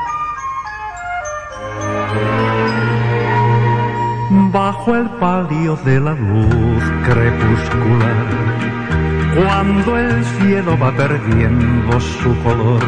Bajo el palio de la luz crepuscular, cuando el cielo va perdiendo su color,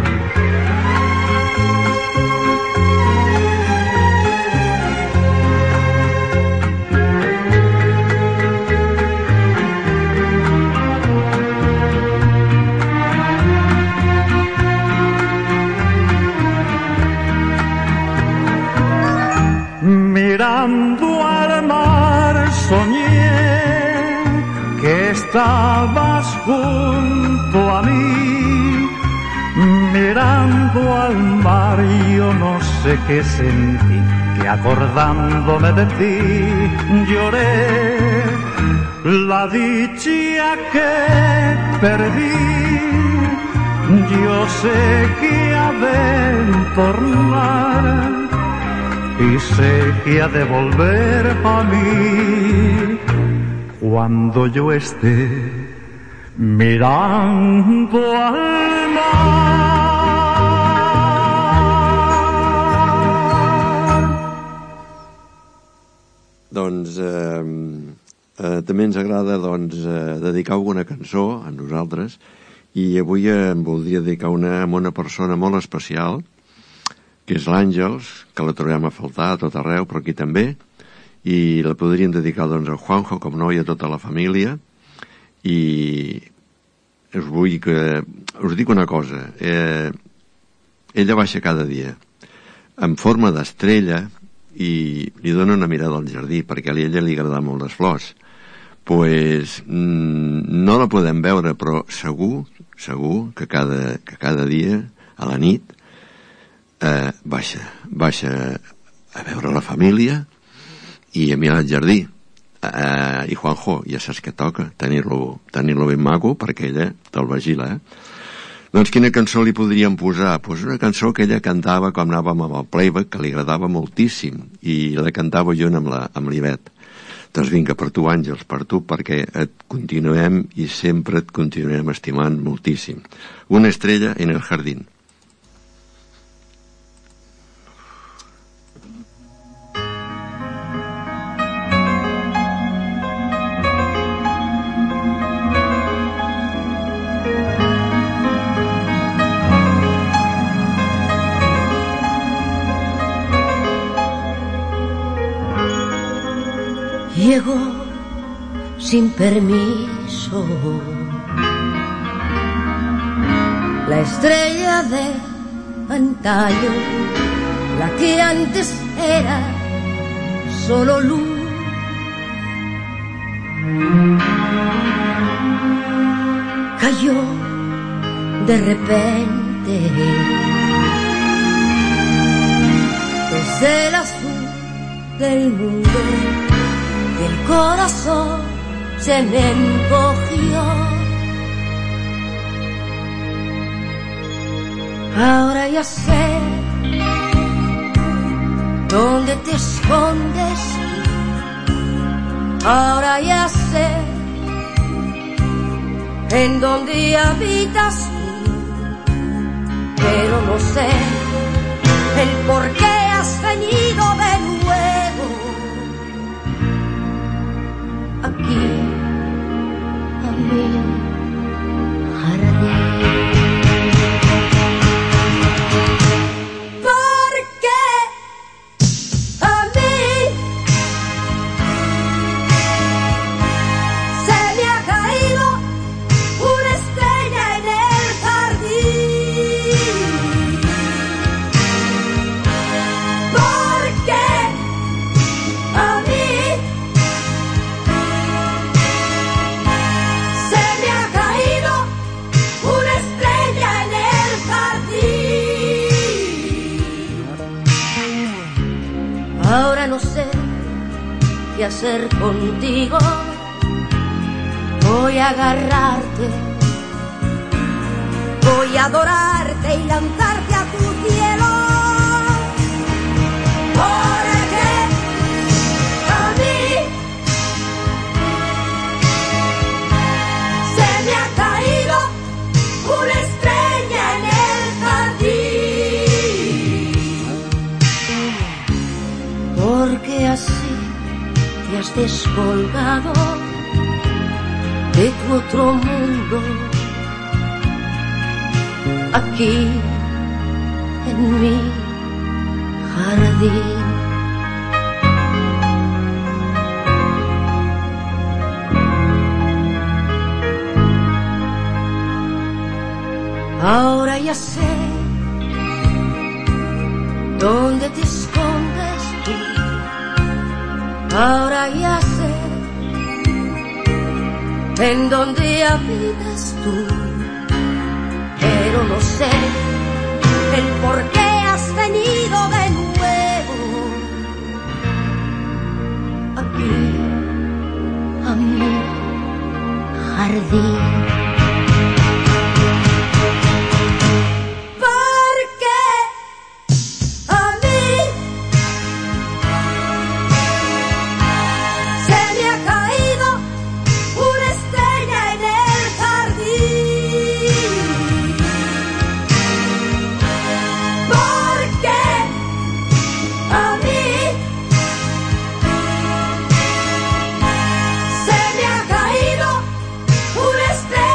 mirando al mar soñé que estabas junto a mí. Mirando al mar yo no sé qué sentí, que acordándome de ti lloré la dicha que perdí. Yo sé que ha de tornar y sé que ha de volver a mí cuando yo esté mirando al mar. Doncs eh, eh, també ens agrada doncs, eh, dedicar alguna cançó a nosaltres, i avui em voldria dedicar una, a una persona molt especial, que és l'Àngels, que la trobem a faltar a tot arreu, però aquí també, i la podríem dedicar doncs a Juanjo, com no, i a tota la família, i us vull que... us dic una cosa, eh, ella baixa cada dia en forma d'estrella i li dona una mirada al jardí, perquè a ella li agrada molt les flors. Pues mm, no la podem veure, però segur, segur que cada, que cada dia, a la nit, eh, baixa, baixa a veure la família i a mirar el jardí. Eh, I Juanjo, ja saps que toca tenir-lo tenir-lo ben maco, perquè ella te'l vigila, eh? Doncs quina cançó li podríem posar? Pues una cançó que ella cantava quan anàvem amb el playback, que li agradava moltíssim, i la cantava jo amb la, amb l'Ivet. Doncs vinga, per tu, Àngels, per tu, perquè et continuem i sempre et continuem estimant moltíssim. Una estrella en el jardín. Llegó sin permiso la estrella de antaño, la que antes era solo luz. Cayó de repente desde el azul del mundo. El corazón se me encogió. Ahora ya sé dónde te escondes. Ahora ya sé en dónde habitas tú. Pero no sé el por qué has venido de nuevo aquí a mi jardín. Porque a mí se me ha caído una estrella en el jardín. Porque a mí ahora no sé qué hacer contigo. Voy a agarrarte, voy a adorarte y lanzarte a tu cielo. Porque a mí se me ha caído una estrella en el jardín. Porque así te has descolgado de tu otro mundo, aquí en mi jardín. Ahora ya sé dónde te escondes tú. Ahora ya sé en dónde habitas tú. Pero no sé el por qué has venido de nuevo aquí a mi jardín. Una estrella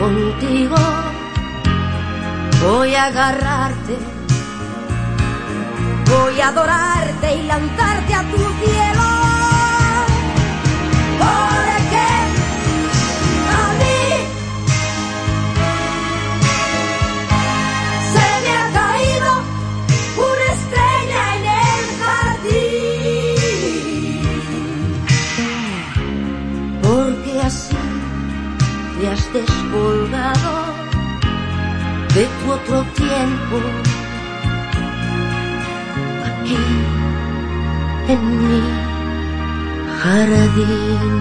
contigo voy a agarrarte, voy a adorarte y lanzarte a tu cielo, porque a mí se me ha caído una estrella en el jardín, porque así te has descolgado de tu otro tiempo, aquí en mi jardín.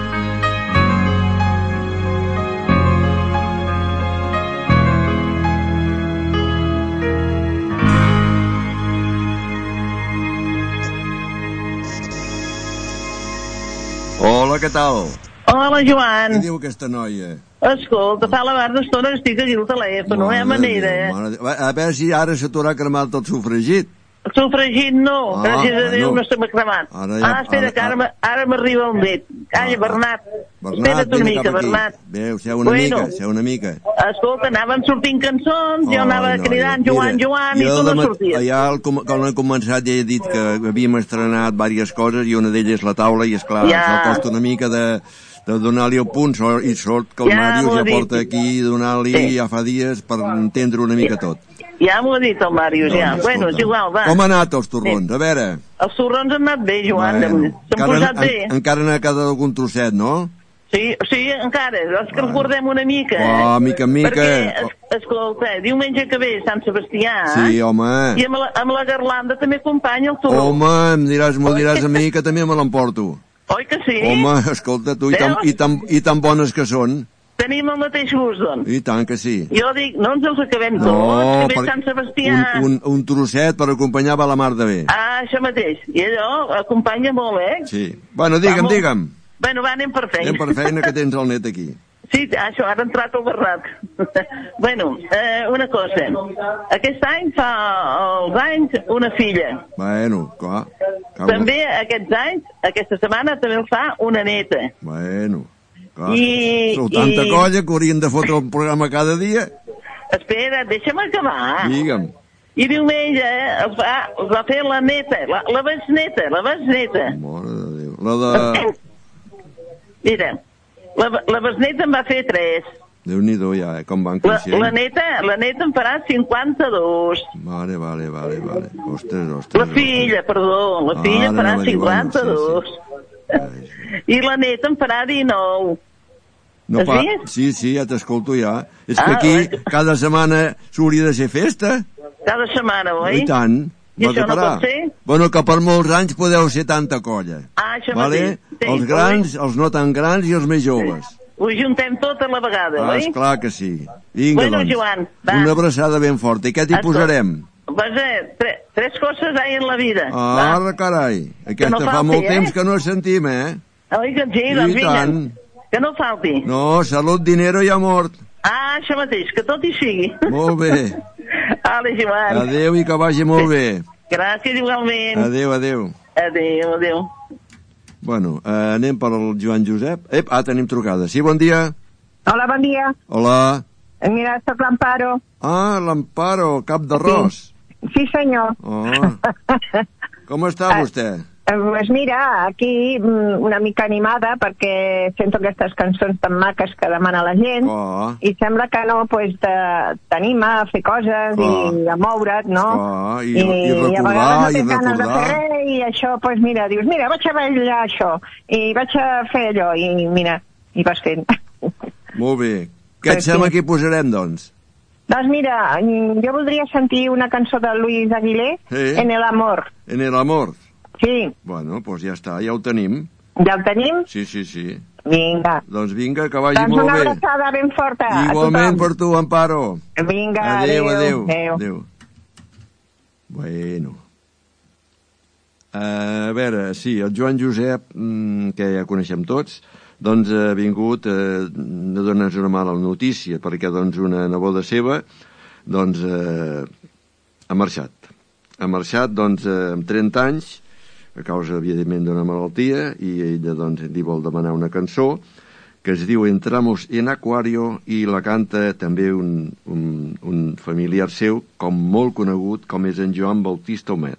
Hola, què tal? Hola, Joan. Què diu aquesta noia? Escolta, fa la barra d'estona que estic aquí al telèfon, no hi ha manera, eh? A veure si ara se t'haurà cremat el sofregit. Sofregit no, Ah, gràcies a Déu bueno. no se m'ha cremat. Ara ja- Ah, espera, ara- que ara, m- ara m'arriba un dit. Calla, Bernat. Espera't una vine mica, cap aquí. Bernat. Veu, seu una Bueno. mica, seu una mica. Escolta, anaven sortint cançons, jo anava Ai, noia, cridant mira, Joan, Joan, i jo tu no de mat- sorties. Ja al com- quan hem començat ja he dit que havíem estrenat diverses coses i una d'elles la taula i, esclar, Ja. això costa una mica de, de donar-li el punt so- i sort que el Ja Màrius m'ho ja ha dit. porta aquí donar-li Sí. ja fa dies per entendre una mica tot. Ja m'ho ha dit el Màrius, ja. Doncs, Bueno, és escolta. igual, va. Com han anat els torrons? A veure... Els torrons han anat bé, Joan. Bueno, S'han encara, posat bé. en, encara n'ha quedat algun trosset, no? Sí, sí, encara, és que els guardem una mica. Oh, mica en mica. Perquè, es, escolta, diumenge que ve, Sant Sebastià, Sí, home. i amb la, amb la garlanda també acompanya el torró. Home, em diràs, m'ho diràs a mi que també me l'emporto. Oi que sí? Home, escolta, tu, i tan, i, tan, i tan bones que són. Tenim el mateix gust, doncs. I tant que sí. Jo dic, no ens els acabem tots, No, que ve per- Sant Sebastià. Un, un, un trosset per acompanyar va la mar de bé. Ah, això mateix. I allò acompanya molt, eh? Sí. Bueno, digue'm, Vamos. digue'm. Bueno, va, anem per feina. Anem per feina que tens el net aquí. Sí, això, ara ha entrat el Bernat. Bueno, eh, una cosa. Aquest any fa els anys una filla. Bueno, clar. clar També aquests anys, aquesta setmana, també el fa una neta. Bueno, clar. I- Sou tanta i- colla que haurien de fotre el programa cada dia. Espera, deixa'm acabar. Digue'm. I diumenge eh, els va, els va fer la neta, la, la besneta, la besneta. Mare de Déu. La de... Mira, la, la besneta en va fer tres. Déu-n'hi-do ja, eh, com van La, creixent. la neta, la neta en farà cinquanta-dos. Vale, vale, vale, vale. Ostres, ostres. La filla, perdó, la filla Ara en farà anava a dir, bueno, cinquanta-dos. I la neta en farà dinou. No Has pa... vist? Sí, sí, ja t'escolto ja. És que Ah, aquí oi. cada setmana s'hauria de ser festa. Cada setmana, oi? I tant. I Vas a això no parar. pot ser? Bueno, que per molts anys podeu ser tanta colla. Ah, això Vale? mateix. Sí, Els grans, els no tan grans i els més joves. Ho juntem tot a la vegada, Ah, oi? esclar que sí. Vinga, Bueno, doncs. Joan, va. Una abraçada ben forta. I què t'hi Escolta. posarem? Pues, eh, tre tres coses hay en la vida. Ah, carai. Aquesta no fa falti, molt eh? temps que no la sentim, eh? Oi que sí, I doncs vinga. tant. Que no falti. No, salut, dinero i amor. Ah, això mateix, que tot hi sigui. Molt bé. Ale, Joan. Adéu i que vagi molt bé. Gràcies igualment. Adéu, adéu. Adéu, adéu. Bueno, eh, anem per al Joan Josep. Ep, ah, tenim trucada. Sí, bon dia. Hola, bon dia. Hola. Mira, soc l'Amparo. Ah, l'Amparo, cap d'arròs. Sí, senyor. Oh. Com està vostè? Eh, Pues mira, aquí mm, una mica animada perquè sento aquestes cançons tan maques que demana la gent Oh. i sembla que no, pues, te- t'anima a fer coses Oh. i a moure't, no? Oh, i- i a recordar, vegades no i tens ganes de recordar. fer res i això, pues mira, dius, mira, vaig a ballar això i vaig a fer allò i mira, i vas fent. Molt bé. Què et Sí, sembla sí. que hi posarem, doncs? Doncs mira, mm, jo voldria sentir una cançó de Luis Aguilé, Sí. En el amor. En el amor. Sí, Bueno, doncs ja està, ja ho tenim. ja el tenim? Sí, sí, sí. Vinga. Doncs vinga, que vagi Doncs molt una bé. abraçada ben forta a Igualment tothom. per tu, Amparo. Vinga, Adéu, adéu. adéu. Adéu. Bueno. A veure, sí, el Joan Josep, mm, que ja coneixem tots, doncs ha vingut eh, a donar-nos una mala notícia, perquè doncs una neboda seva doncs eh, ha marxat. Ha marxat doncs eh, amb trenta anys, a causa evidentment d'una malaltia, i ella doncs li vol demanar una cançó que es diu Entramos en Acuario, i la canta també un, un, un familiar seu, com molt conegut, com és en Joan Bautista Homet.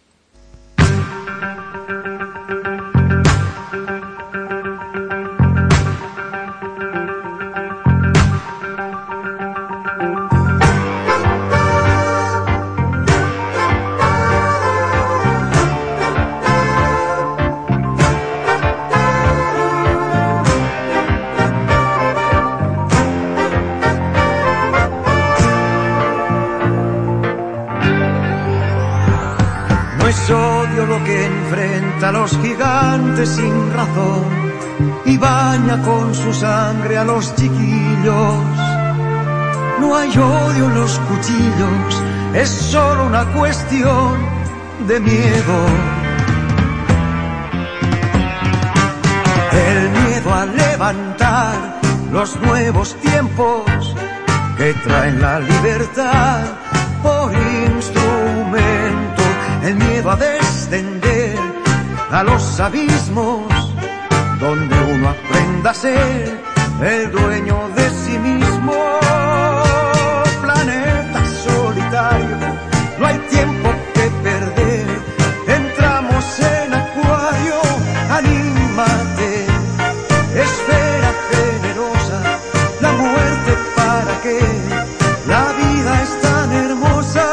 A los gigantes sin razón y baña con su sangre a los chiquillos. No hay odio en los cuchillos, es solo una cuestión de miedo. El miedo a levantar los nuevos tiempos que traen la libertad por instrumento. El miedo a descender a los abismos donde uno aprenda a ser el dueño de sí mismo. Planeta solitario, no hay tiempo que perder. Entramos en Acuario, anímate, esfera generosa, la muerte para qué, la vida es tan hermosa.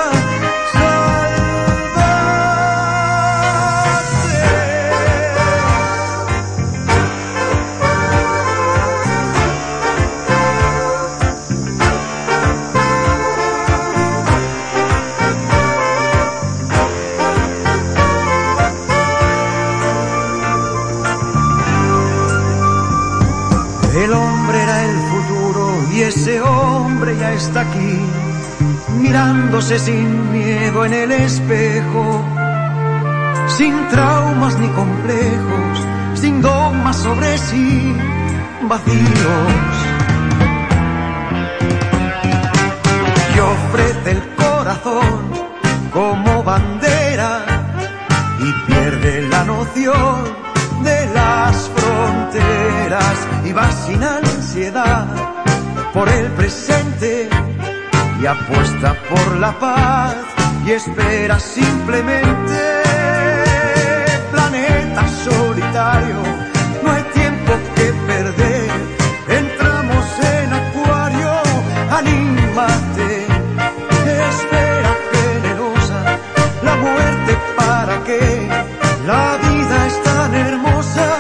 Ese hombre ya está aquí, mirándose sin miedo en el espejo, sin traumas ni complejos, sin dogmas sobre sí vacíos. Y ofrece el corazón como bandera y pierde la noción de las fronteras y va sin ansiedad por el presente y apuesta por la paz y espera simplemente. Planeta solitario, no hay tiempo que perder. Entramos en Acuario, anímate, espera generosa, la muerte para qué, la vida es tan hermosa.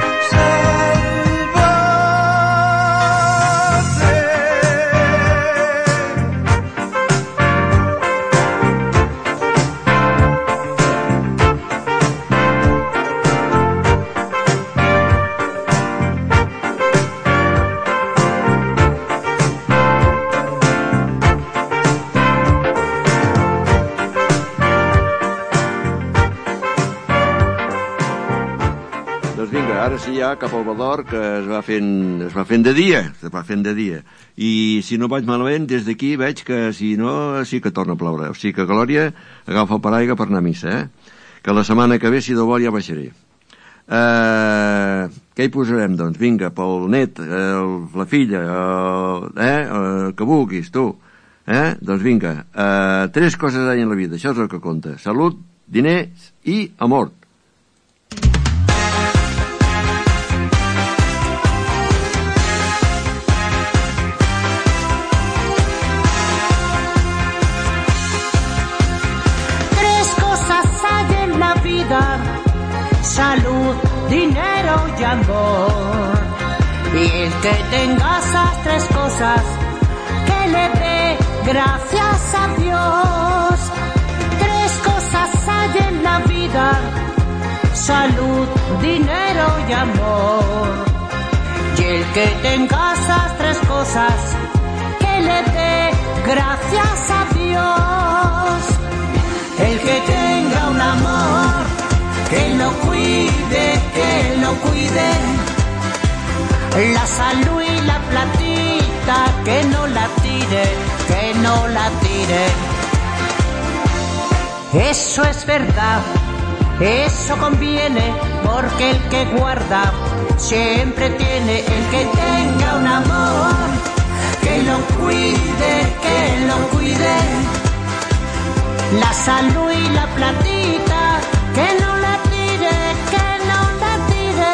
Ara sí, ja cap al Bador, que es va fent, es va fent de dia, es va fent de dia. I si no vaig malament, des d'aquí veig que si no, sí que torna a ploure. O sigui que Glòria agafa el paraigua per anar a missa, eh? Que la setmana que ve, si de vol, ja baixaré. Uh, què hi posarem, doncs? Vinga, pel net, el, la filla, el, eh? el que vulguis, tu. Eh? Doncs vinga, uh, tres coses hay en la vida, això és el que compta. Salut, diners i amor. Salud, dinero y amor. Y el que tenga esas tres cosas, que le dé gracias a Dios. Tres cosas hay en la vida: salud, dinero y amor. Y el que tenga esas tres cosas, que le dé gracias a Dios. El que tenga un amor, que lo cuide, que lo cuide. La salud y la platita, que no la tire, que no la tire. Eso es verdad, Eso conviene porque el que guarda siempre tiene. El que tenga un amor, que lo cuide, que lo cuide. La salud y la platita, que no la tire, que no la tire.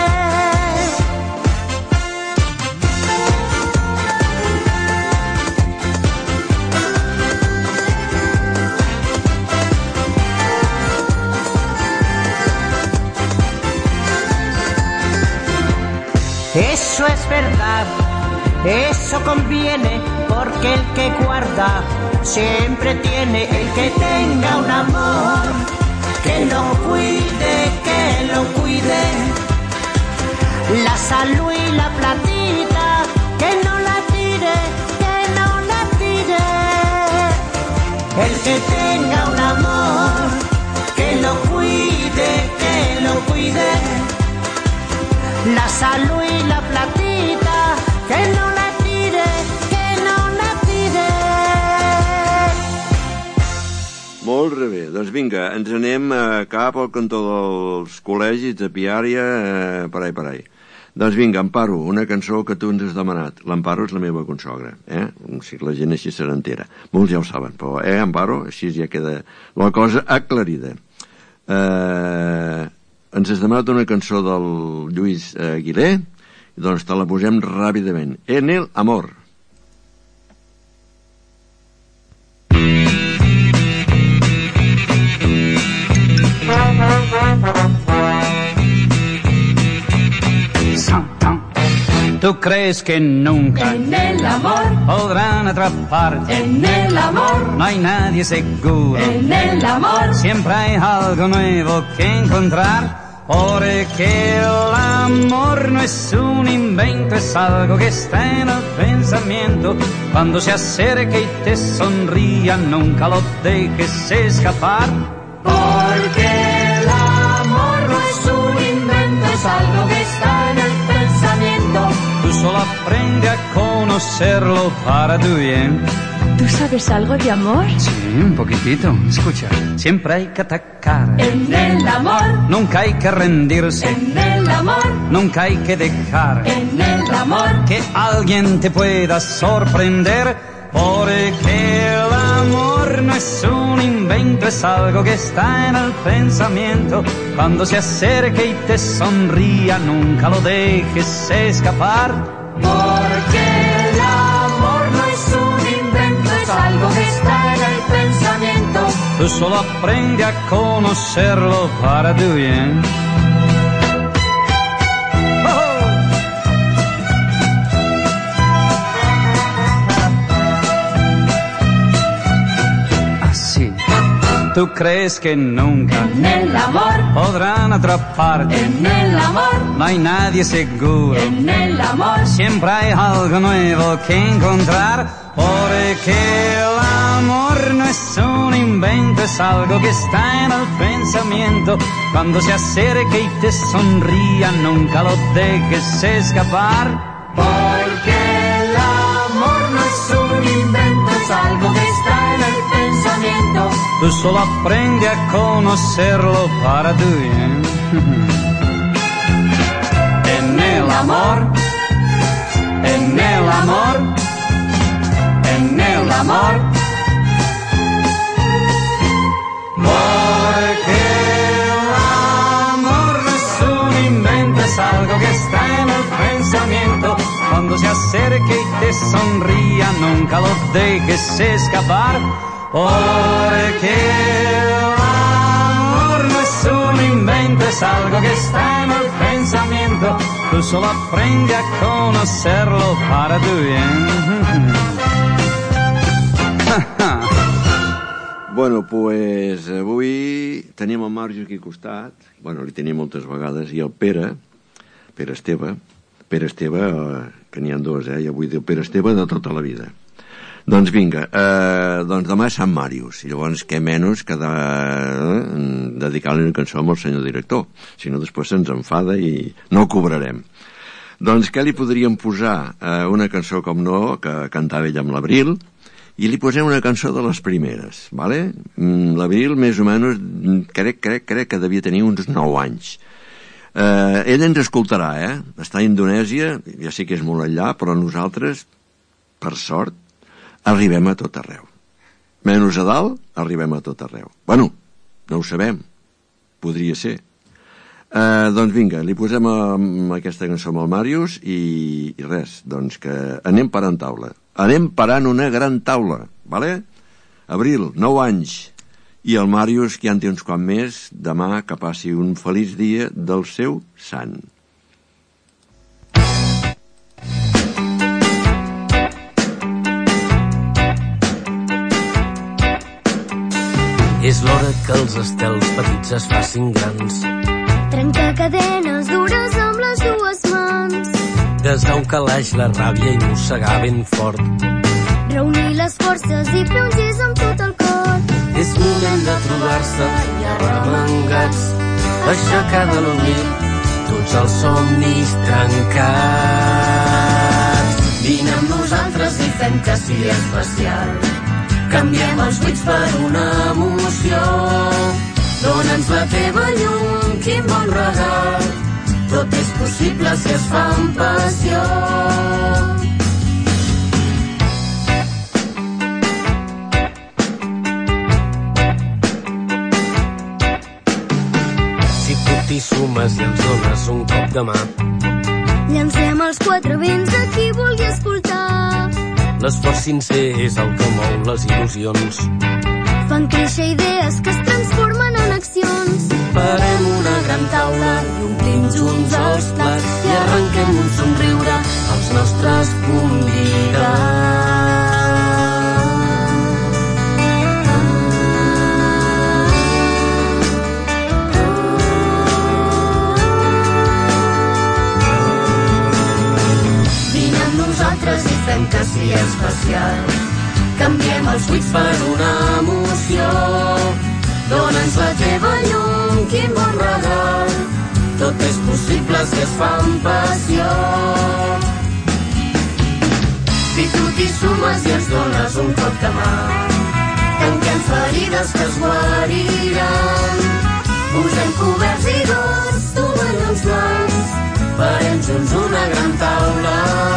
Eso es verdad, eso conviene, porque el que guarda siempre tiene. El que tenga un amor, que lo cuide, que lo cuide. La salud y la platita, que no la tire, que no la tire. El que tenga un amor, que lo cuide, que lo cuide. La salud y la platita, que no la tire, que no la tire. Molt bé, doncs vinga, ens anem cap al cantó dels col·legis de Piària, eh, per ahí, per ahí. Doncs vinga, Amparo, una cançó que tu ens has demanat. L'Amparo és la meva consogra, eh? Si la gent així se n'entera. Molts ja ho saben, però, eh, Amparo? Així ja queda la cosa aclarida. Eh... Ens has demanat una cançó del Lluís Aguilé, doncs te la posem ràpidament. En el amor. ¿Tú crees que nunca en el amor podrán atraparte? En el amor No hay nadie seguro. En el amor Siempre hay algo nuevo que encontrar. Porque el amor no es un invento, es algo que está en el pensamiento. Cuando se acerque y te sonría, nunca lo dejes escapar. Porque el amor no es un invento, es algo que está en el pensamiento. Tú solo aprende a conocerlo para tu bien. ¿Tú sabes algo de amor? Sí, un poquitito. Escucha, siempre hay que atacar. En el amor Nunca hay que rendirse. En el amor Nunca hay que dejar En el amor que alguien te pueda sorprender. Porque el amor no es un invento, es algo que está en el pensamiento. Cuando se acerque y te sonría, nunca lo dejes escapar. Porque el amor no es un invento, es algo que está en el pensamiento. Tú solo aprende a conocerlo para tu bien. ¿Tú crees que nunca en el amor podrán atraparte? En el amor No hay nadie seguro. En el amor Siempre hay algo nuevo que encontrar. Porque el amor no es un invento, es algo que está en el pensamiento. Cuando se acerque y te sonría, nunca lo dejes escapar. Porque el amor no es un invento, es algo que está en el pensamiento. Tú solo aprende a conocerlo para tu bien. En el amor, en el amor, en el amor. Porque el amor no es un invento, es algo que está en el pensamiento. Cuando se acerque y te sonría, nunca lo dejes escapar. Porque el amor no es un invento, es algo que está en el pensamiento. Tú solo aprende a conocerlo para tu bien. Bueno, pues avui tenim el Marge aquí al costat. Bueno, li tenim moltes vegades. I el Pere, Pere Esteve, Pere Esteve, que n'hi ha dos, eh? I avui diu Pere Esteve de tota la vida. Doncs vinga, eh, doncs demà és Sant Màrius, i llavors què menys que de, eh, dedicar-li una cançó amb el senyor director, si no després se'ns enfada i no cobrarem. Doncs què li podríem posar? Eh, una cançó com no, que cantava ell amb l'Abril, i li posem una cançó de les primeres, vale? L'Abril, més o menys, crec, crec, crec que devia tenir uns nou anys. Eh, ell ens escoltarà, eh? Està a Indonèsia, ja sé que és molt enllà, però nosaltres, per sort, arribem a tot arreu. Menys a dalt, arribem a tot arreu. Bueno, no ho sabem, podria ser. Eh, doncs vinga, li posem a, a aquesta cançó amb el Màrius i, i res, doncs que anem parant taula. Anem parant una gran taula, vale? Abril, nou anys, i el Màrius, que ja en té uns quants més, demà que passi un feliç dia del seu sant. És l'hora que els estels petits es facin grans. Trencar cadenes dures amb les dues mans. Desar un calaix, la ràbia i mossegar ben fort. Reunir les forces i fer un gis amb tot el cor. És moment de trobar-se i arremangats, aixecar de l'oblit tots els somnis trencats. Vine amb nosaltres i fem que sigui especial. Canviem els buits per una emoció. Dóna'ns la teva llum, quin bon regal. Tot és possible si es fa amb passió. Si tu t'hi sumes i ens dones un cop de mà, llancem els quatre vents a qui vulgui escoltar. L'esforç sincer és el que mou les il·lusions. Fan créixer idees que es transformen en accions. Parem una gran taula i omplim junts els plats i arrenquem un somriure als nostres convidats. Vine amb nosaltres i fem que sigui especial. Canviem els buits per una emoció. Dóna'ns la teva llum, quin bon regal. Tot és possible si es fa amb passió. Si tu t'hi sumes i ens dones un cop de mà, tanquem ferides que es guariran. Posem coberts i dos tovallons blancs, farem junts una gran taula.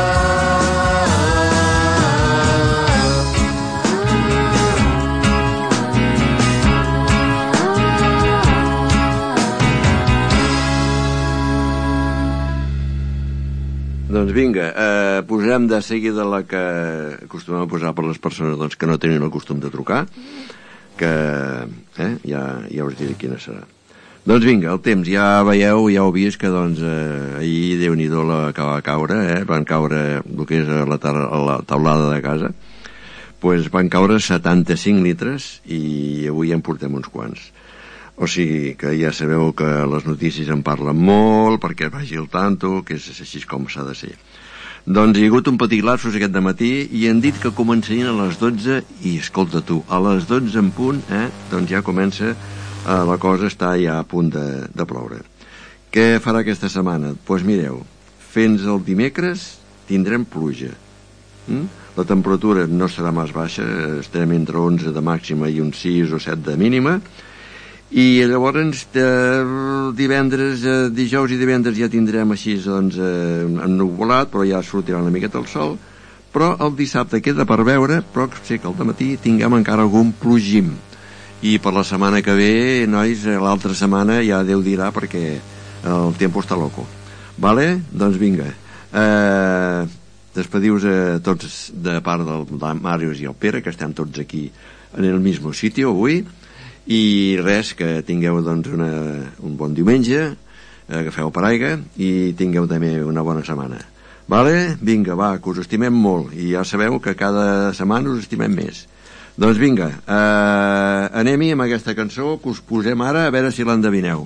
Doncs vinga, eh, posem de seguida la que acostumem a posar per les persones doncs, que no tenen el costum de trucar, que eh, ja, ja us diré quina serà. Doncs vinga, el temps, ja veieu, ja heu vist que doncs, eh, ahir, Déu-n'hi-do, la que va caure, eh, van caure el que és la, la taulada de casa, pues van caure setanta-cinc litres i avui en portem uns quants. O sigui que ja sabeu que les notícies en parlen molt perquè vagi al tanto, que és així com s'ha de ser. Doncs hi ha hagut un petit lapsus aquest dematí i han dit que començarien a les dotze i escolta tu, a les dotze en punt, eh, doncs ja comença eh, la cosa està ja a punt de, de ploure. Què farà aquesta setmana? Doncs pues mireu, fins el dimecres tindrem pluja. Mm? La temperatura no serà més baixa, estarem entre onze de màxima i uns sis o set de mínima. I llavors eh, divendres, eh, dijous i divendres ja tindrem així doncs, eh, ennuvolat, però ja sortirà una miqueta el sol, però el dissabte queda per veure, però sé que al dematí tinguem encara algun plogim. I per la setmana que ve, nois, l'altra setmana ja Déu dirà perquè el temps està loco. Vale? Doncs vinga. Eh, despediu-vos a tots de part del Màrius i el Pere, que estem tots aquí en el mismo sitio avui. I res, que tingueu doncs una, un bon diumenge, agafeu paraigua i tingueu també una bona setmana. Vale? Vinga, va, que us estimem molt i ja sabeu que cada setmana us estimem més. Doncs vinga, eh, anem-hi amb aquesta cançó que us posem ara a veure si l'endevineu.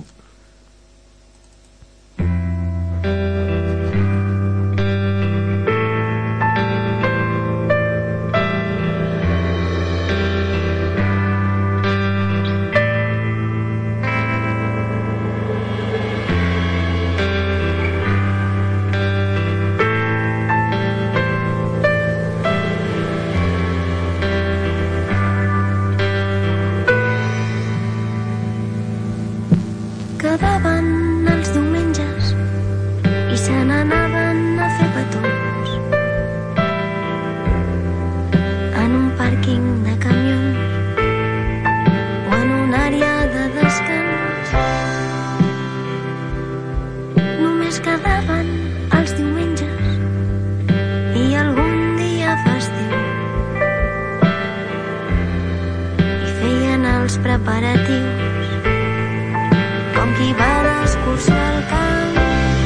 quedaven els diumenges i se n'anaven a fer petons en un pàrquing de camions o en una àrea de descans. Només quedaven els diumenges i algun dia festiu i feien els preparatius com qui va d'excursió al camp.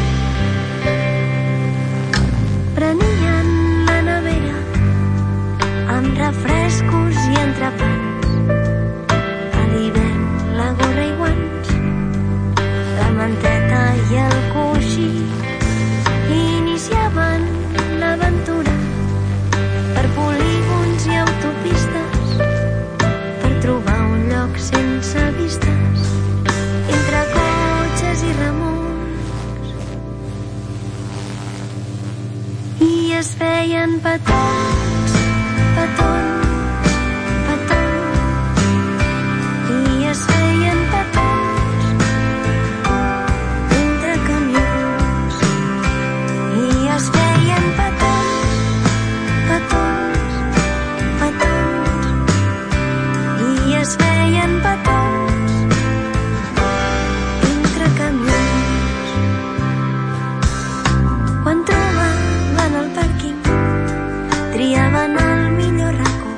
Prenien la nevera amb refrescos i entrepans. A l'hivern la gorra i guants, la manteta i el coixí. I iniciaven l'aventura per polígons i autopistes, per trobar un lloc sense vistes entre cotxes i remolcs. I es feien petons, petons, petons. I es feien petons entre camions. I es feien petons, petons, petons. I es feien petons entre camions. Quan trobaven el pàrquing, triaven el millor racó.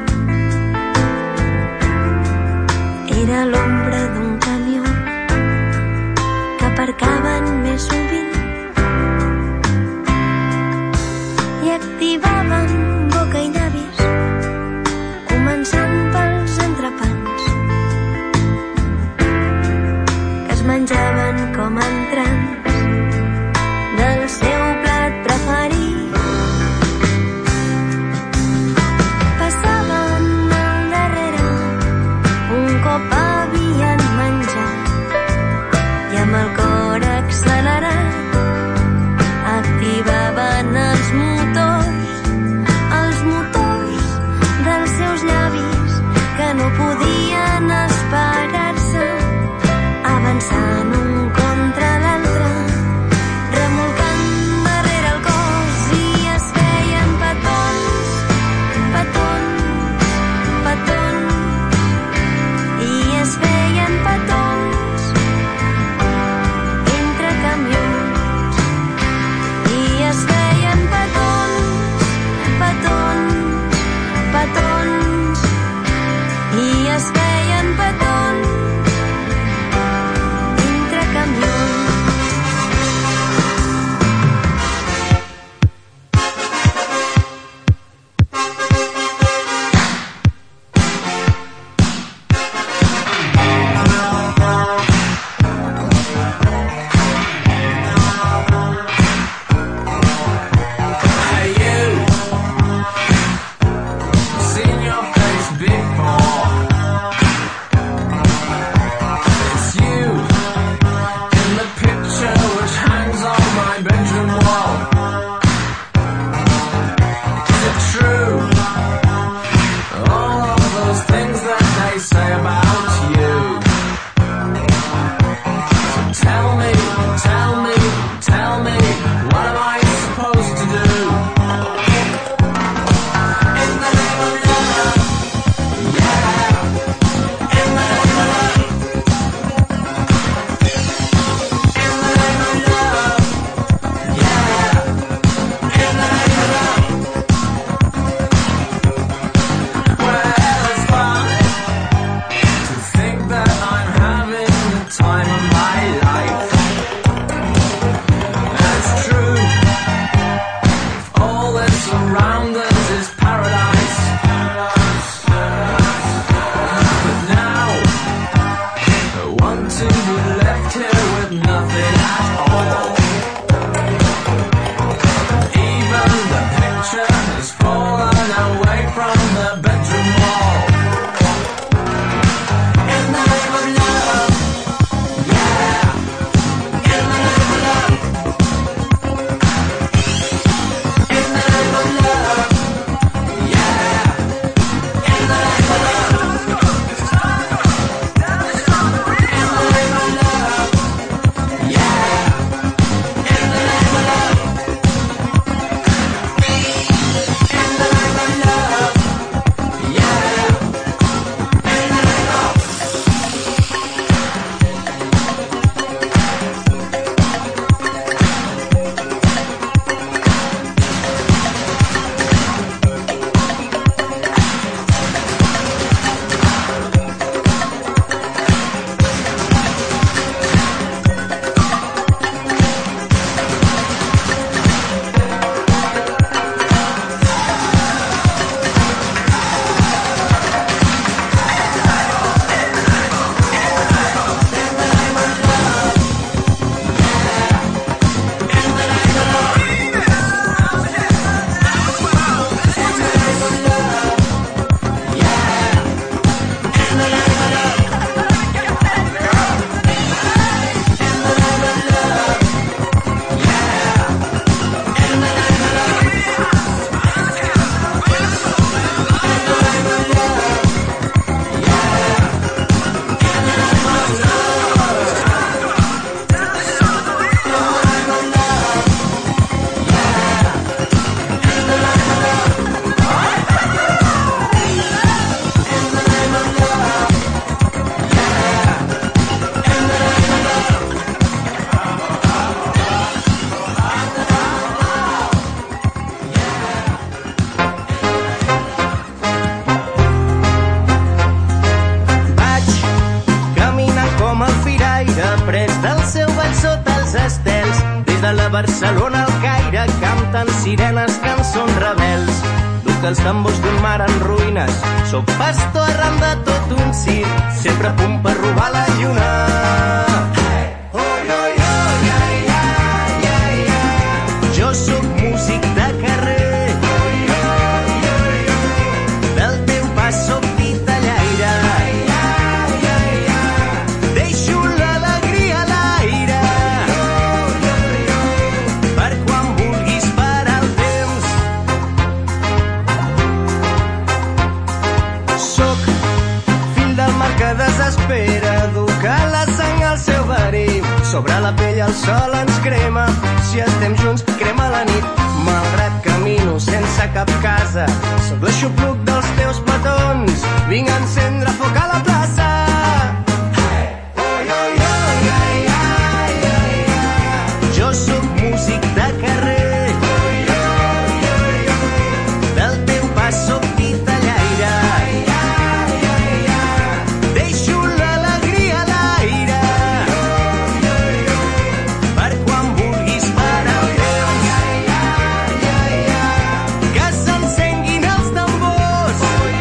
Era l'ombra d'un camió que aparcaven més sovint i activaven boca i llavis, començant pels entrepans que es menjaven com entrants del seu plat preferit. Passaven al darrere un cop havien menjat i amb el cor accelerat activaven els motors, els motors dels seus llavis que no podien esperar-se, avançant un contra l'altre, remolcant darrere el cos. I es feien petons, petons, petons. I es feien petons entre camions. I es feien petons, petons, petons. I es feien petons entre camions. Hey you, seen your face before. It's you in the picture which hangs on my bedroom wall. Is it true? All of those things that they say about you. So tell me, tell me, tell me, what am I supposed to do? In the name of love, yeah. In the name of love. In the name of love, yeah. In the name of love. Well, it's fun to think that I'm having the time of my life. That's true. All that's around us is paradise. But now I want to be left here with nothing at all. Even the picture has fallen away from the bedroom wall. In the name of love, yeah. després del seu ball sota els estels. Des de la Barcelona al Caire canten sirenes, cançons rebels. Duc els tambors d'un mar en ruïnes, soc pastor arran de tot un circ, sempre a punt per robar la lluna. Jo sóc músic de carrer, del teu pas sóc titellaire, deixo l'alegria a l'aire, per quan vulguis parar el temps. Sóc fill del mar que desespera, duc a la sang al seu verí, sobre la pell el sol ens crema, si estem junts crema la nit, malgrat camino sense cap casa, sóc l'aixopluc dels teus petons, vinc a encendre foc a la plaça. Jo sóc músic de carrer, del teu pas sóc titellaire, deixo l'alegria a l'aire, per quan vulguis parar el temps. Que s'encenguin els tambors,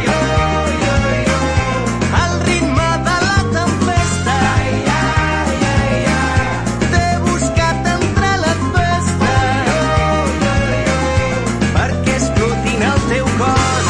al ritme de la tempesta. T'he buscat entre la festa, perquè explotin el teu cos.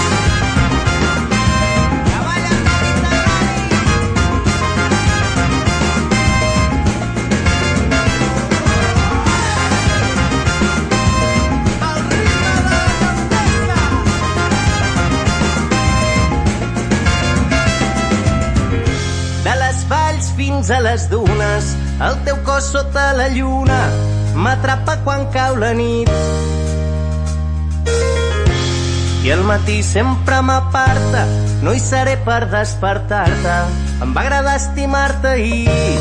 De les valls fins a les dunes, el teu cos sota la lluna m'atrapa quan cau la nit. I al matí sempre m'aparta, no hi seré per despertar-te, em va agradar estimar-te ahir.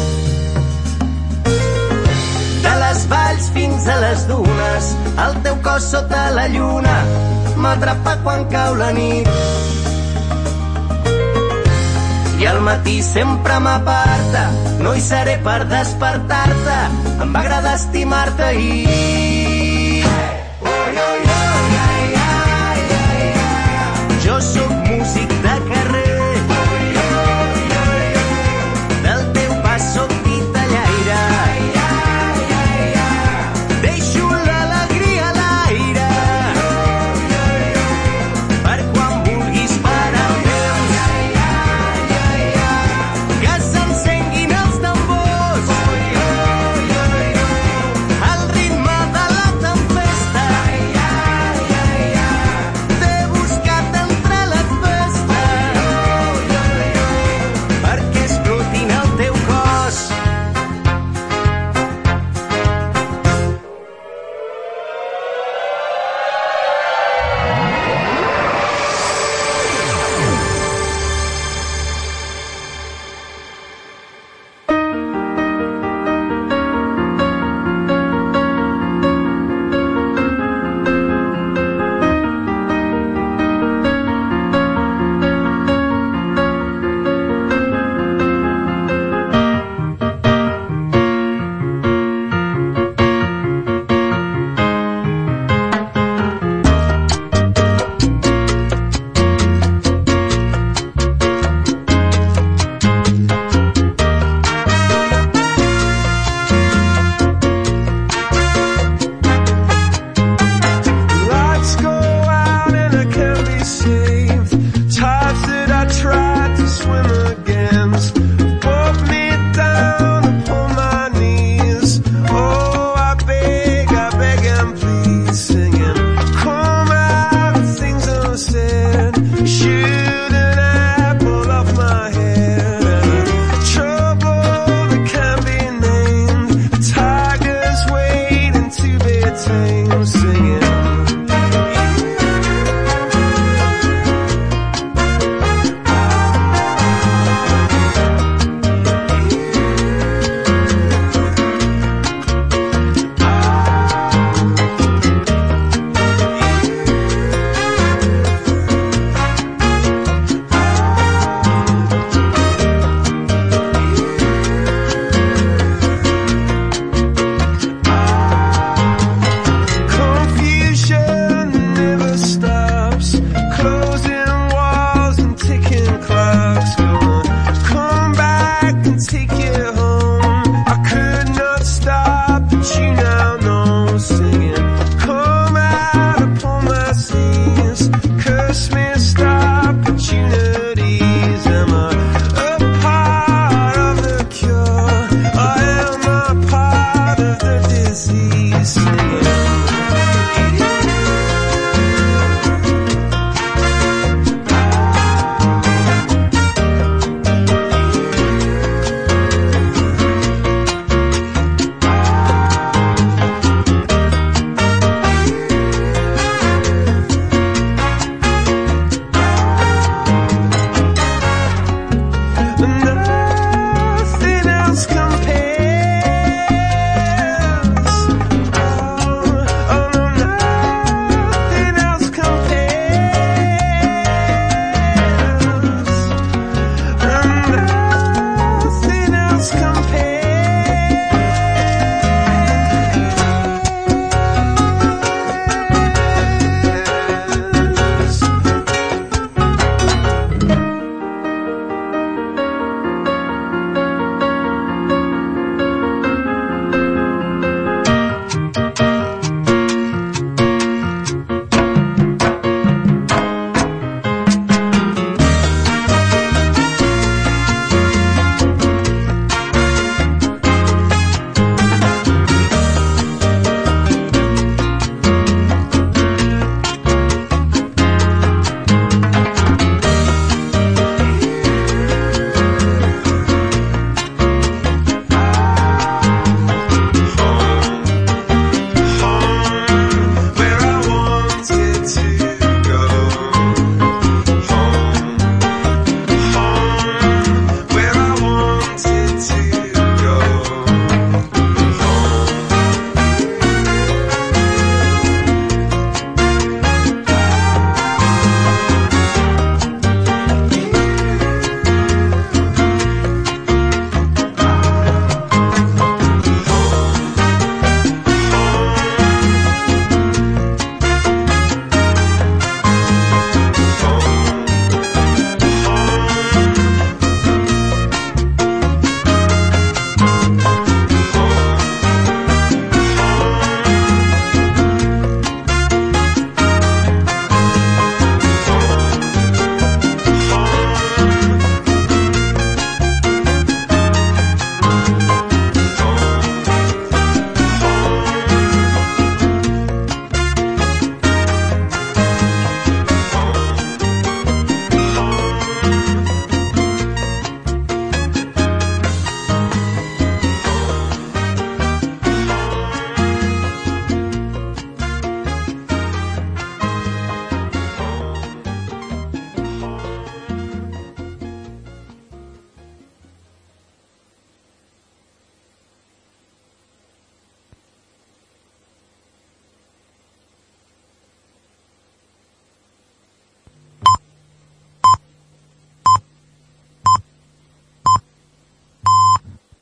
De les valls fins a les dunes, el teu cos sota la lluna m'atrapa quan cau la nit. I al matí sempre m'aparta, no hi seré per despertar-te, em va agradar estimar-te ahir. Jo sóc músic de carrer, del teu pas sóc titellaire, deixo l'alegria a l'aire, per quan vulguis parar el temps. Que s'encenguin els tambors, al ritme de la tempesta. T'he buscat entre la festa, perquè explotin el teu cos. Lights go out and I can't be saved. Times that I tried to swim against brought me down upon my knees. Oh, I beg, I beg and please, singing, come out of things unsaid. Shoot an apple off my head. Trouble that can't be named. Tigers waiting to be tamed.